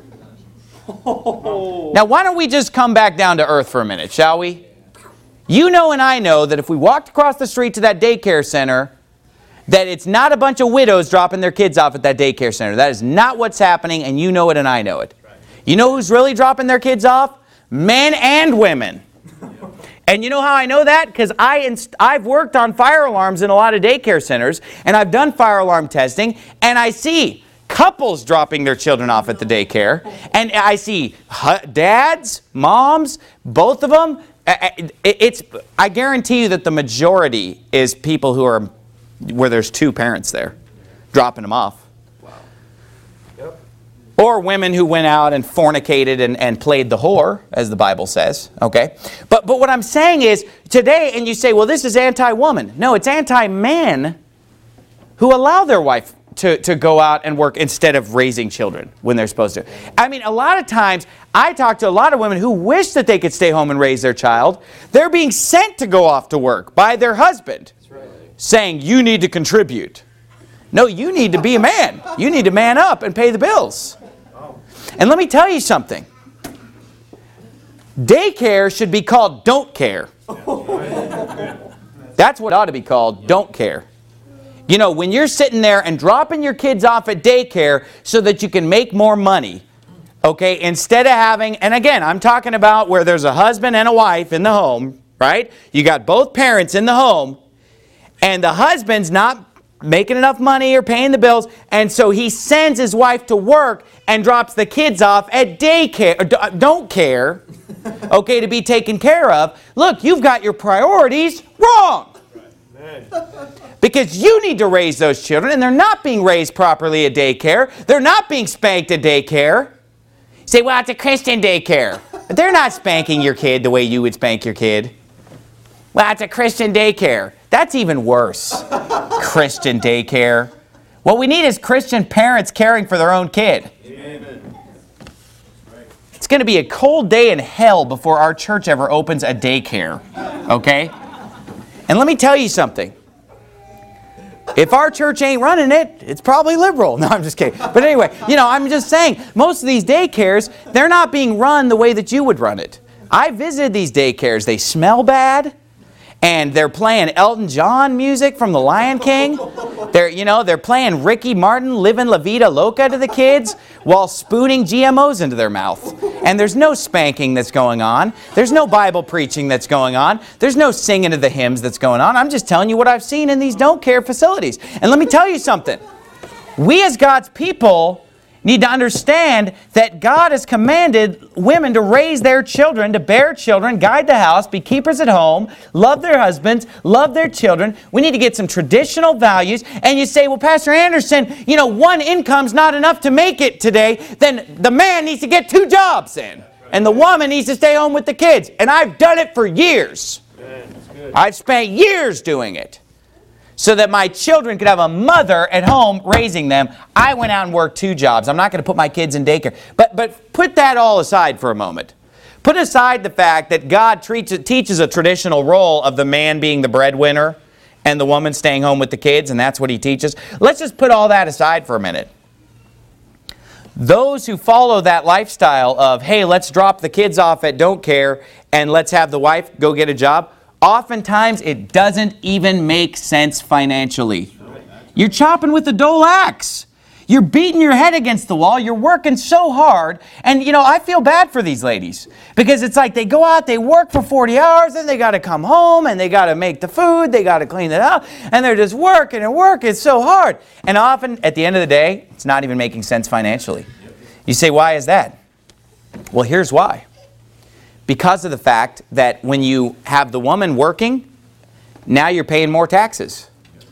Now, why don't we just come back down to earth for a minute, shall we? You know and I know that if we walked across the street to that daycare center, that it's not a bunch of widows dropping their kids off at that daycare center. That is not what's happening, and you know it and I know it. You know who's really dropping their kids off? Men and women. And you know how I know that? Because I've worked on fire alarms in a lot of daycare centers, and I've done fire alarm testing, and I see couples dropping their children off at the daycare, and I see dads, moms, both of them. I guarantee you that the majority is people who are where there's two parents there dropping them off. Wow. Yep. Or women who went out and fornicated and played the whore, as the Bible says. Okay? But what I'm saying is, today, and you say, well, this is anti-woman. No, it's anti-man who allow their wife to go out and work instead of raising children when they're supposed to. I mean, a lot of times, I talk to a lot of women who wish that they could stay home and raise their child. They're being sent to go off to work by their husband, saying, you need to contribute. No, you need to be a man. You need to man up and pay the bills. And let me tell you something. Daycare should be called don't care. That's what it ought to be called, don't care. You know, when you're sitting there and dropping your kids off at daycare so that you can make more money, okay, instead of having, and again, I'm talking about where there's a husband and a wife in the home, right? You got both parents in the home, and the husband's not making enough money or paying the bills, and so he sends his wife to work and drops the kids off at daycare, or don't care, okay, to be taken care of. Look, you've got your priorities wrong. Because you need to raise those children, and they're not being raised properly at daycare. They're not being spanked at daycare. You say, well, it's a Christian daycare. But they're not spanking your kid the way you would spank your kid. Well, it's a Christian daycare. That's even worse. Christian daycare. What we need is Christian parents caring for their own kid. Amen. It's going to be a cold day in hell before our church ever opens a daycare. Okay? And let me tell you something. If our church ain't running it, it's probably liberal. No, I'm just kidding. But anyway, you know, I'm just saying, most of these daycares, they're not being run the way that you would run it. I visited these daycares. They smell bad. And they're playing Elton John music from The Lion King. They're playing Ricky Martin, Livin' La Vida Loca to the kids while spooning GMOs into their mouth. And there's no spanking that's going on. There's no Bible preaching that's going on. There's no singing of the hymns that's going on. I'm just telling you what I've seen in these don't care facilities. And let me tell you something. We as God's people need to understand that God has commanded women to raise their children, to bear children, guide the house, be keepers at home, love their husbands, love their children. We need to get some traditional values. And you say, well, Pastor Anderson, you know, one income's not enough to make it today. Then the man needs to get 2 jobs in. And the woman needs to stay home with the kids. And I've done it for years. I've spent years doing it, so that my children could have a mother at home raising them. I went out and worked 2 jobs. I'm not going to put my kids in daycare. But put that all aside for a moment. Put aside the fact that God teaches a traditional role of the man being the breadwinner and the woman staying home with the kids, and that's what he teaches. Let's just put all that aside for a minute. Those who follow that lifestyle of, hey, let's drop the kids off at don't care and let's have the wife go get a job, oftentimes it doesn't even make sense financially. You're chopping with a dull axe. You're beating your head against the wall. You're working so hard. And, you know, I feel bad for these ladies. Because it's like they go out, they work for 40 hours, and they got to come home, and they got to make the food, they got to clean it up, and they're just working and working so hard. And often, at the end of the day, it's not even making sense financially. You say, why is that? Well, here's why. Because of the fact that when you have the woman working, now you're paying more taxes.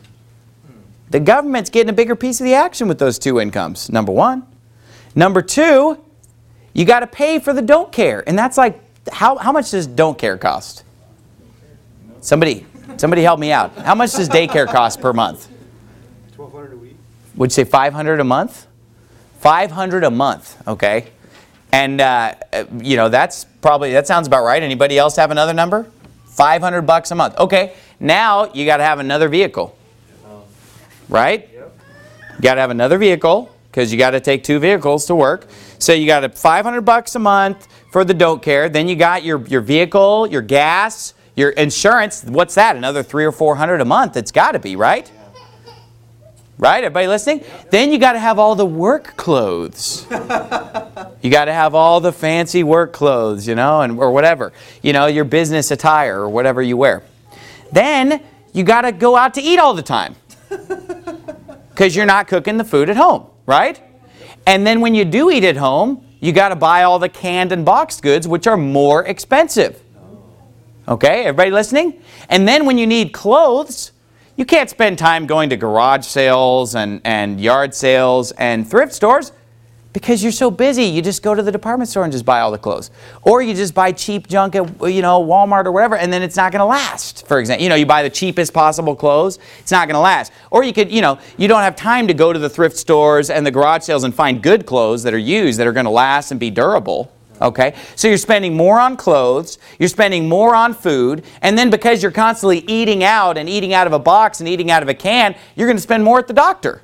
The government's getting a bigger piece of the action with those 2 incomes, number one. Number two, you got to pay for the don't care. And that's like, how much does don't care cost? Somebody help me out. How much does daycare cost per month? $1,200 a week. Would you say $500 a month? $500 a month, okay. And, that sounds about right. Anybody else have another number? $500 a month. Okay, now you got to have another vehicle, right? Yep. You got to have another vehicle because you got to take 2 vehicles to work. So you got $500 a month for the don't care. Then you got your vehicle, your gas, your insurance. What's that? Another $300 or $400 a month. It's got to be, right? Right? Everybody listening? Yep. Then you got to have all the work clothes. You got to have all the fancy work clothes, or whatever. Your business attire or whatever you wear. Then you got to go out to eat all the time. Because you're not cooking the food at home, right? And then when you do eat at home, you got to buy all the canned and boxed goods, which are more expensive. Okay, everybody listening? And then when you need clothes, you can't spend time going to garage sales and yard sales and thrift stores because you're so busy. You just go to the department store and just buy all the clothes. Or you just buy cheap junk at Walmart or whatever, and then it's not going to last. For example, you buy the cheapest possible clothes, it's not going to last. Or you could, you don't have time to go to the thrift stores and the garage sales and find good clothes that are used that are going to last and be durable. Okay, so you're spending more on clothes, you're spending more on food, and then because you're constantly eating out and eating out of a box and eating out of a can, you're going to spend more at the doctor.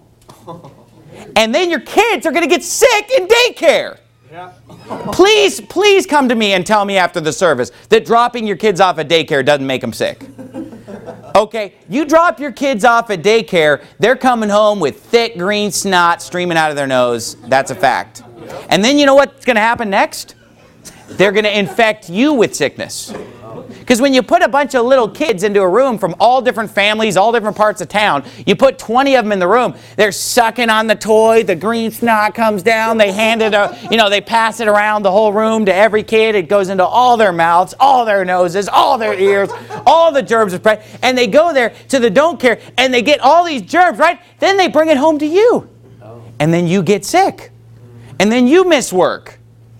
And then your kids are going to get sick in daycare. Yeah. Please come to me and tell me after the service that dropping your kids off at daycare doesn't make them sick. Okay, you drop your kids off at daycare, they're coming home with thick green snot streaming out of their nose. That's a fact. And then you know what's going to happen next? They're going to infect you with sickness. Because when you put a bunch of little kids into a room from all different families, all different parts of town, you put 20 of them in the room, they're sucking on the toy, the green snot comes down, they hand it, they pass it around the whole room to every kid, it goes into all their mouths, all their noses, all their ears, all the germs are spread, and they go there to the don't care, and they get all these germs, right? Then they bring it home to you. And then you get sick. And then you miss work.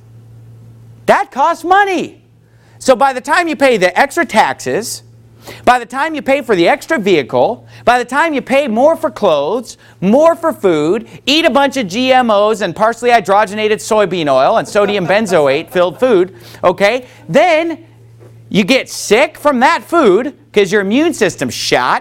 That costs money. So by the time you pay the extra taxes, by the time you pay for the extra vehicle, by the time you pay more for clothes, more for food, eat a bunch of GMOs and partially hydrogenated soybean oil and sodium benzoate filled food, okay, then you get sick from that food because your immune system's shot.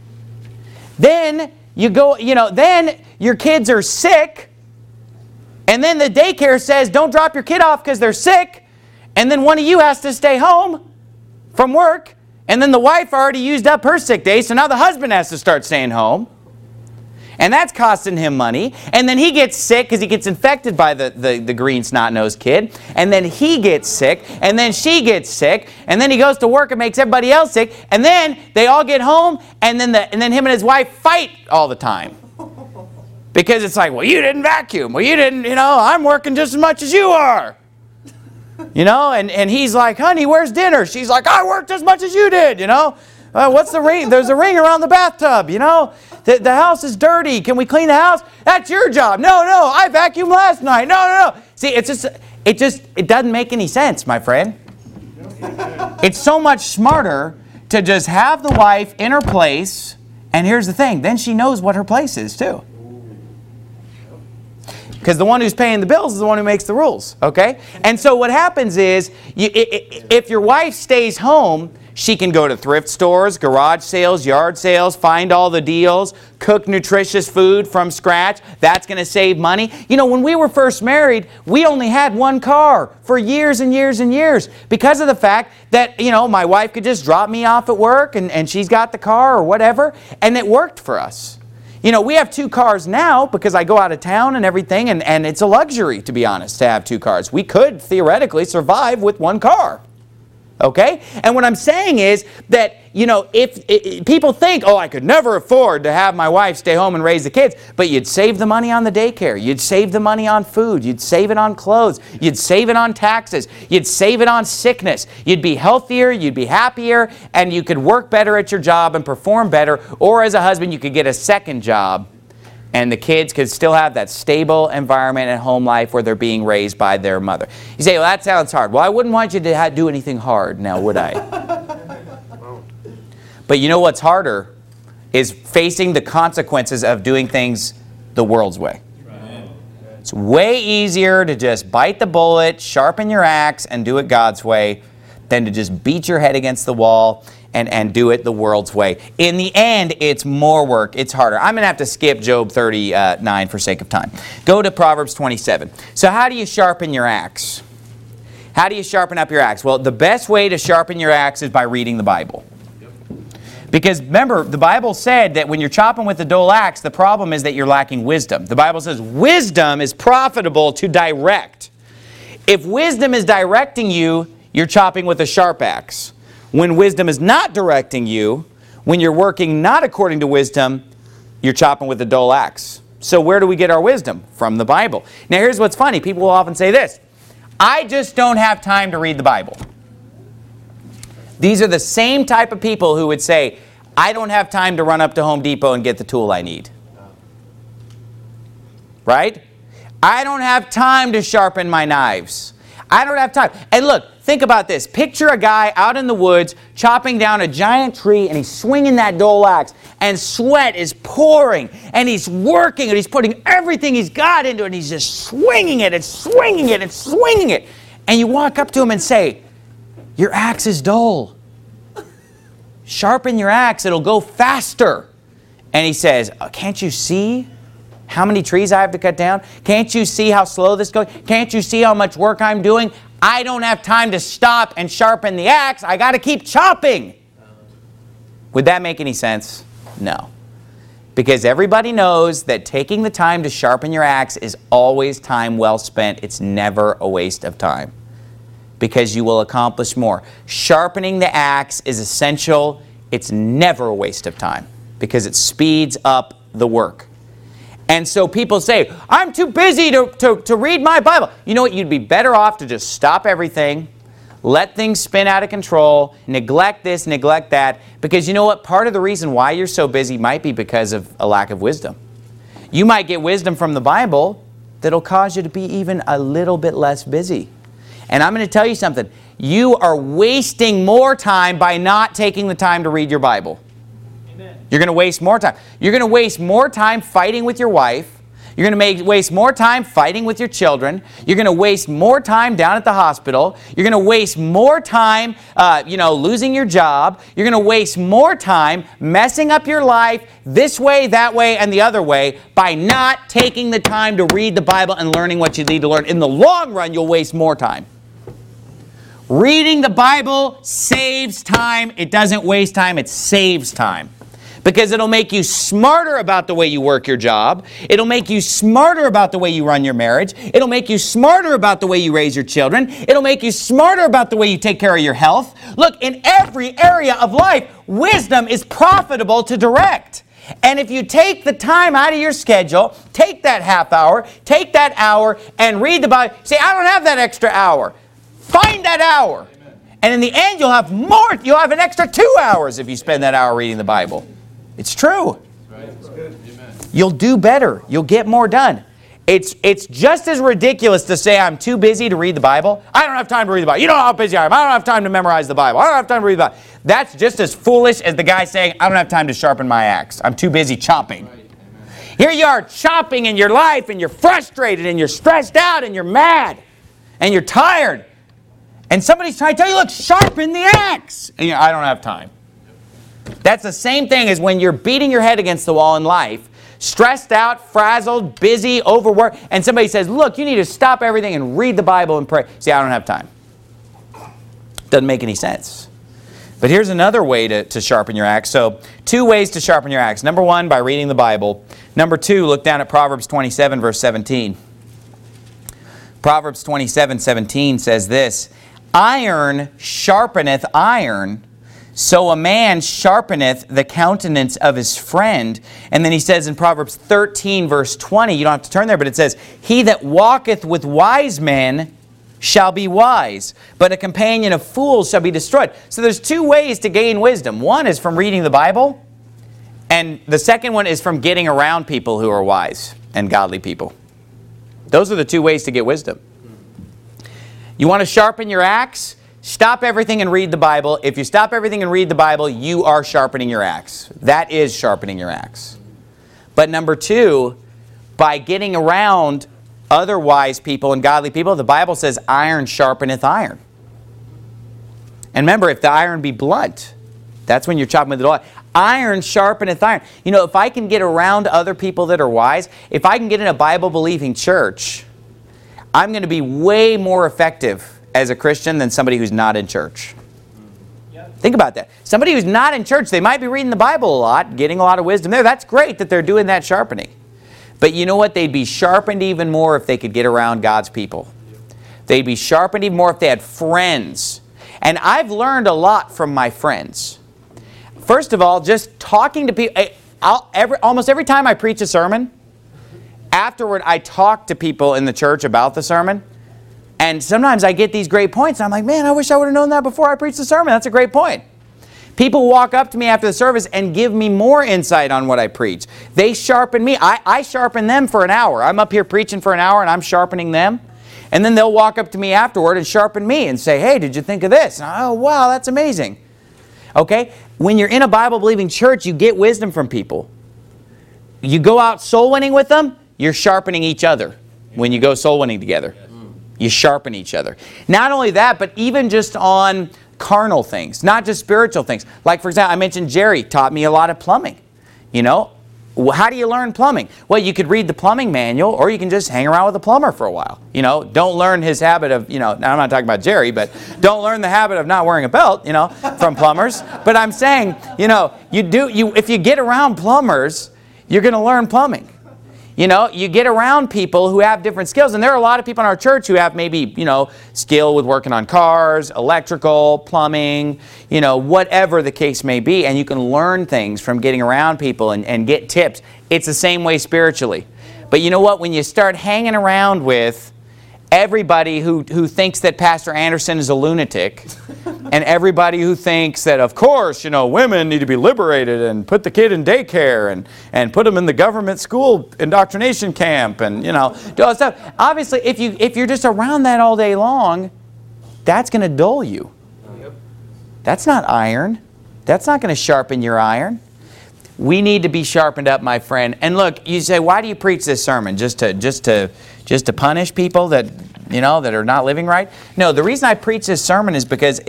Then you go, then your kids are sick. And then the daycare says, don't drop your kid off because they're sick. And then one of you has to stay home from work. And then the wife already used up her sick day, so now the husband has to start staying home. And that's costing him money. And then he gets sick because he gets infected by the green snot-nosed kid. And then he gets sick. And then she gets sick. And then he goes to work and makes everybody else sick. And then they all get home. And then him and his wife fight all the time. Because it's like, well, you didn't vacuum. Well, you didn't, I'm working just as much as you are. And he's like, honey, where's dinner? She's like, I worked as much as you did, What's the ring? There's a ring around the bathtub, The house is dirty. Can we clean the house? That's your job. No, I vacuumed last night. No. See, it doesn't make any sense, my friend. It's so much smarter to just have the wife in her place. And here's the thing. Then she knows what her place is, too. Because the one who's paying the bills is the one who makes the rules, okay? And so what happens is, if your wife stays home, she can go to thrift stores, garage sales, yard sales, find all the deals, cook nutritious food from scratch. That's going to save money. When we were first married, we only had one car for years and years and years because of the fact that, my wife could just drop me off at work and she's got the car or whatever, and it worked for us. We have 2 cars now because I go out of town and everything, and it's a luxury, to be honest, to have 2 cars. We could theoretically survive with 1 car. Okay? And what I'm saying is that, if people think, oh, I could never afford to have my wife stay home and raise the kids, but you'd save the money on the daycare, you'd save the money on food, you'd save it on clothes, you'd save it on taxes, you'd save it on sickness, you'd be healthier, you'd be happier, and you could work better at your job and perform better, or as a husband, you could get a second job And the kids could still have that stable environment and home life where they're being raised by their mother. You say, well, that sounds hard. Well, I wouldn't want you to do anything hard now, would I? But you know what's harder is facing the consequences of doing things the world's way. It's way easier to just bite the bullet, sharpen your axe, and do it God's way than to just beat your head against the wall and do it the world's way. In the end, it's more work. It's harder. I'm going to have to skip Job 39 for sake of time. Go to Proverbs 27. So how do you sharpen your axe? How do you sharpen up your axe? Well, the best way to sharpen your axe is by reading the Bible. Because remember, the Bible said that when you're chopping with a dull axe, the problem is that you're lacking wisdom. The Bible says wisdom is profitable to direct. If wisdom is directing you, you're chopping with a sharp axe. When wisdom is not directing you, when you're working not according to wisdom, you're chopping with a dull axe. So where do we get our wisdom? From the Bible. Now here's what's funny. People will often say this, I just don't have time to read the Bible. These are the same type of people who would say, I don't have time to run up to Home Depot and get the tool I need. Right? I don't have time to sharpen my knives. I don't have time. And look, think about this. Picture a guy out in the woods chopping down a giant tree and he's swinging that dull axe and sweat is pouring and he's working and he's putting everything he's got into it and he's just swinging it and swinging it and swinging it. And you walk up to him and say, your axe is dull. Sharpen your axe, it'll go faster. And he says, can't you see how many trees I have to cut down? Can't you see how slow this goes? Can't you see how much work I'm doing? I don't have time to stop and sharpen the axe. I got to keep chopping. Would that make any sense? No. Because everybody knows that taking the time to sharpen your axe is always time well spent. It's never a waste of time. Because you will accomplish more. Sharpening the axe is essential. It's never a waste of time. Because it speeds up the work. And so people say, I'm too busy to read my Bible. You know what? You'd be better off to just stop everything, let things spin out of control, neglect this, neglect that. Because you know what? Part of the reason why you're so busy might be because of a lack of wisdom. You might get wisdom from the Bible that'll cause you to be even a little bit less busy. And I'm going to tell you something. You are wasting more time by not taking the time to read your Bible. You're going to waste more time. You're going to waste more time fighting with your wife. You're going to waste more time fighting with your children. You're going to waste more time down at the hospital. You're going to waste more time, losing your job. You're going to waste more time messing up your life this way, that way, and the other way by not taking the time to read the Bible and learning what you need to learn. In the long run, you'll waste more time. Reading the Bible saves time. It doesn't waste time. It saves time. Because it'll make you smarter about the way you work your job. It'll make you smarter about the way you run your marriage. It'll make you smarter about the way you raise your children. It'll make you smarter about the way you take care of your health. Look, in every area of life, wisdom is profitable to direct. And if you take the time out of your schedule, take that half hour, take that hour, and read the Bible. Say, I don't have that extra hour. Find that hour. And in the end, you'll have more. You'll have an extra 2 hours if you spend that hour reading the Bible. It's true. You'll do better. You'll get more done. It's just as ridiculous to say I'm too busy to read the Bible. I don't have time to read the Bible. You don't know how busy I am. I don't have time to memorize the Bible. I don't have time to read the Bible. That's just as foolish as the guy saying I don't have time to sharpen my axe. I'm too busy chopping. Here you are chopping in your life and you're frustrated and you're stressed out and you're mad and you're tired. And somebody's trying to tell you, look, sharpen the axe. And I don't have time. That's the same thing as when you're beating your head against the wall in life, stressed out, frazzled, busy, overworked, and somebody says, look, you need to stop everything and read the Bible and pray. See, I don't have time. Doesn't make any sense. But here's another way to sharpen your axe. So 2 ways to sharpen your axe. Number 1, by reading the Bible. Number 2, look down at Proverbs 27, verse 17. Proverbs 27:17 says this, iron sharpeneth iron, so a man sharpeneth the countenance of his friend. And then he says in Proverbs 13, verse 20, you don't have to turn there, but it says, he that walketh with wise men shall be wise, but a companion of fools shall be destroyed. So there's 2 ways to gain wisdom. One is from reading the Bible, And the second one is from getting around people who are wise and godly people. Those are the two ways to get wisdom. You want to sharpen your axe? Stop everything and read the Bible. If you stop everything and read the Bible, you are sharpening your axe. That is sharpening your axe. But number two, by getting around other wise people and godly people, the Bible says iron sharpeneth iron. And remember, if the iron be blunt, that's when you're chopping with the law. Iron sharpeneth iron. You know, if I can get around other people that are wise, if I can get in a Bible-believing church, I'm going to be way more effective as a Christian than somebody who's not in church. Think about that. Somebody who's not in church, they might be reading the Bible a lot, getting a lot of wisdom there. That's great that they're doing that sharpening. But you know what? They'd be sharpened even more if they could get around God's people. They'd be sharpened even more if they had friends. And I've learned a lot from my friends. First of all, just talking to people. Almost every time I preach a sermon, afterward I talk to people in the church about the sermon. And sometimes I get these great points. And I'm like, man, I wish I would have known that before I preached the sermon. That's a great point. People walk up to me after the service and give me more insight on what I preach. They sharpen me. I sharpen them for an hour. I'm up here preaching for an hour and I'm sharpening them. And then they'll walk up to me afterward and sharpen me and say, hey, did you think of this? And oh, wow, that's amazing. Okay? When you're in a Bible-believing church, you get wisdom from people. You go out soul winning with them, you're sharpening each other when you go soul winning together. You sharpen each other. Not only that, but even just on carnal things, not just spiritual things. Like, for example, I mentioned Jerry taught me a lot of plumbing. You know, how do you learn plumbing? Well, you could read the plumbing manual, or you can just hang around with a plumber for a while. You know, don't learn his habit of, now I'm not talking about Jerry, but don't learn the habit of not wearing a belt, from plumbers. But I'm saying, if you get around plumbers, you're going to learn plumbing. You get around people who have different skills. And there are a lot of people in our church who have maybe, skill with working on cars, electrical, plumbing, whatever the case may be. And you can learn things from getting around people and get tips. It's the same way spiritually. But you know what? When you start hanging around with everybody who thinks that Pastor Anderson is a lunatic, and everybody who thinks that, of course, women need to be liberated and put the kid in daycare and put them in the government school indoctrination camp and, do all that stuff. Obviously, if you're just around that all day long, that's going to dull you. That's not iron. That's not going to sharpen your iron. We need to be sharpened up, my friend. And look, you say, why do you preach this sermon? Just to punish people that are not living right? No, the reason I preach this sermon is because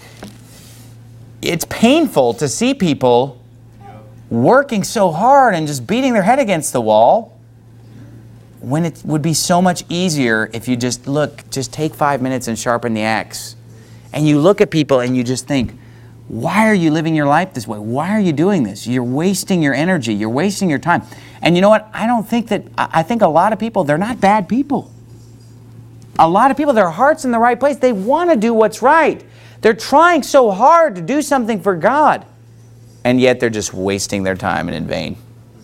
it's painful to see people working so hard and just beating their head against the wall when it would be so much easier if you just take 5 minutes and sharpen the axe. And you look at people and you just think, why are you living your life this way? Why are you doing this? You're wasting your energy. You're wasting your time. And you know what? I think a lot of people, they're not bad people. A lot of people, their heart's in the right place. They want to do what's right. They're trying so hard to do something for God. And yet they're just wasting their time and in vain.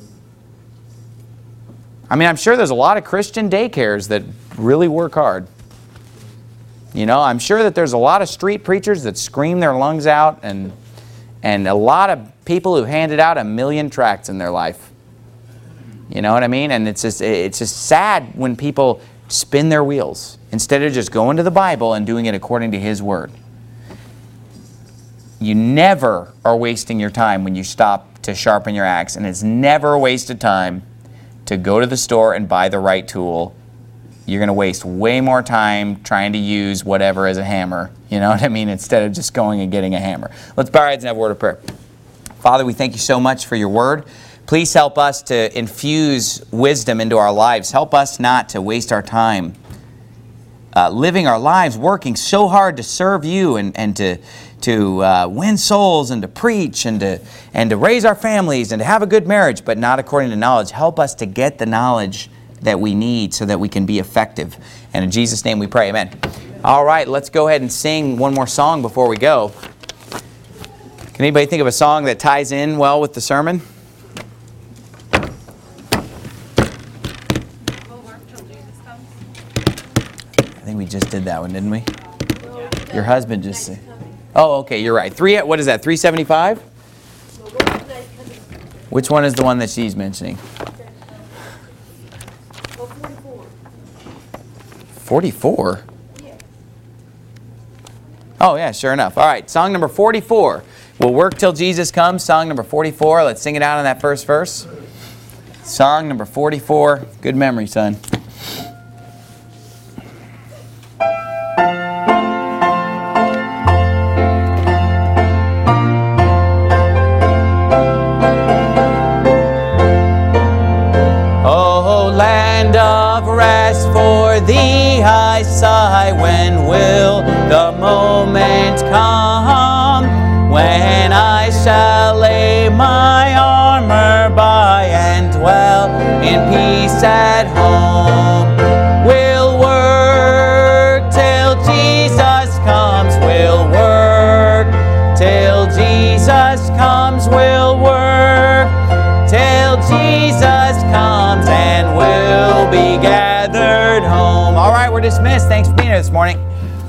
I mean, I'm sure there's a lot of Christian daycares that really work hard. I'm sure that there's a lot of street preachers that scream their lungs out and a lot of people who handed out 1 million tracts in their life. You know what I mean? And it's just sad when people spin their wheels instead of just going to the Bible and doing it according to His Word. You never are wasting your time when you stop to sharpen your axe, and it's never a waste of time to go to the store and buy the right tool. You're going to waste way more time trying to use whatever as a hammer, you know what I mean, instead of just going and getting a hammer. Let's bow our heads and have a word of prayer. Father, we thank you so much for your word. Please help us to infuse wisdom into our lives. Help us not to waste our time living our lives, working so hard to serve you and to win souls and to preach and to raise our families and to have a good marriage, but not according to knowledge. Help us to get the knowledge that we need so that we can be effective. And in Jesus' name we pray, amen. All right, let's go ahead and sing one more song before we go. Can anybody think of a song that ties in well with the sermon? I think we just did that one, didn't we? Your husband just said. Oh, okay, you're right. What is that, 375? Which one is the one that she's mentioning? 44? Oh, yeah, sure enough. All right, song number 44. We'll work till Jesus comes. Song number 44. Let's sing it out in that first verse. Song number 44. Good memory, son. Oh, land of rest, for thee I sigh. When will the moment come when I shall lay my armor by and dwell in peace at home? We'll work till Jesus comes. We'll work till Jesus comes. We'll work till Jesus comes, and we'll be gathered home. All right, we're dismissed. Thanks for being here this morning.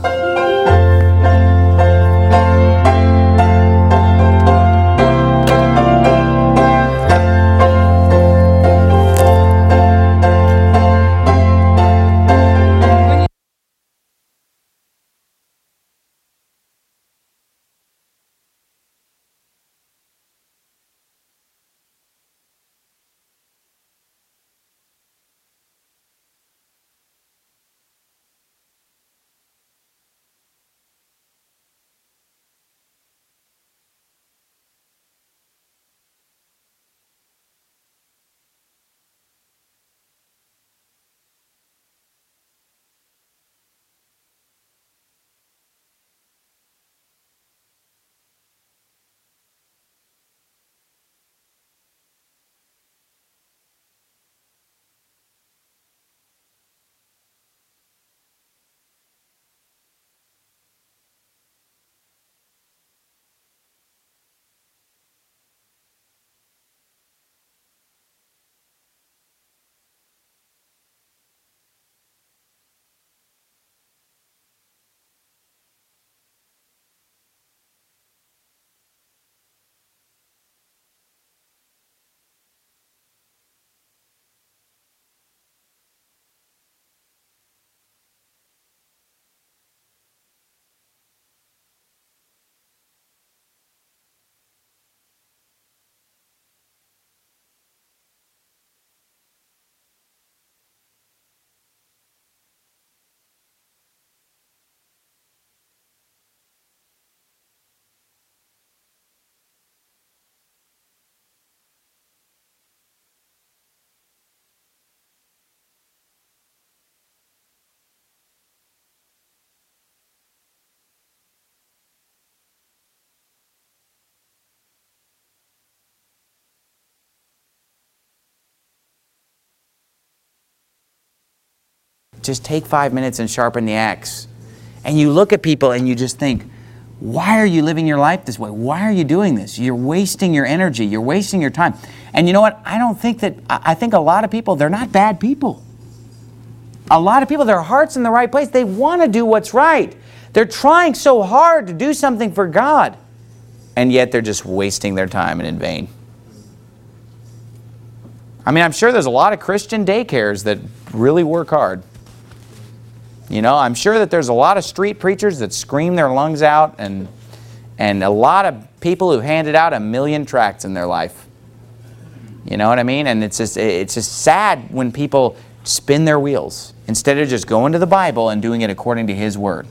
Just take 5 minutes and sharpen the axe. And you look at people and you just think, why are you living your life this way? Why are you doing this? You're wasting your energy. You're wasting your time. And you know what? I think a lot of people, they're not bad people. A lot of people, their heart's in the right place. They want to do what's right. They're trying so hard to do something for God. And yet they're just wasting their time and in vain. I mean, I'm sure there's a lot of Christian daycares that really work hard. You know, I'm sure that there's a lot of street preachers that scream their lungs out, and a lot of people who handed out 1 million tracts in their life. You know what I mean? And it's just sad when people spin their wheels instead of just going to the Bible and doing it according to His Word.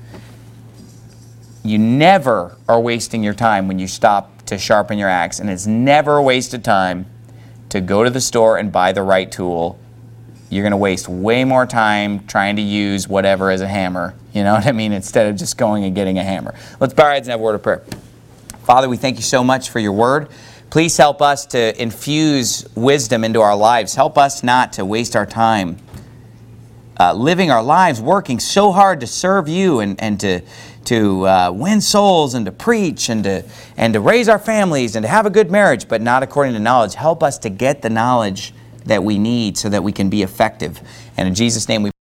You never are wasting your time when you stop to sharpen your axe, and it's never a waste of time to go to the store and buy the right tool. You're going to waste way more time trying to use whatever as a hammer, you know what I mean, instead of just going and getting a hammer. Let's bow our heads and have a word of prayer. Father, we thank you so much for your word. Please help us to infuse wisdom into our lives. Help us not to waste our time living our lives, working so hard to serve you and to win souls and to preach and to raise our families and to have a good marriage, but not according to knowledge. Help us to get the knowledge that we need so that we can be effective. And in Jesus' name we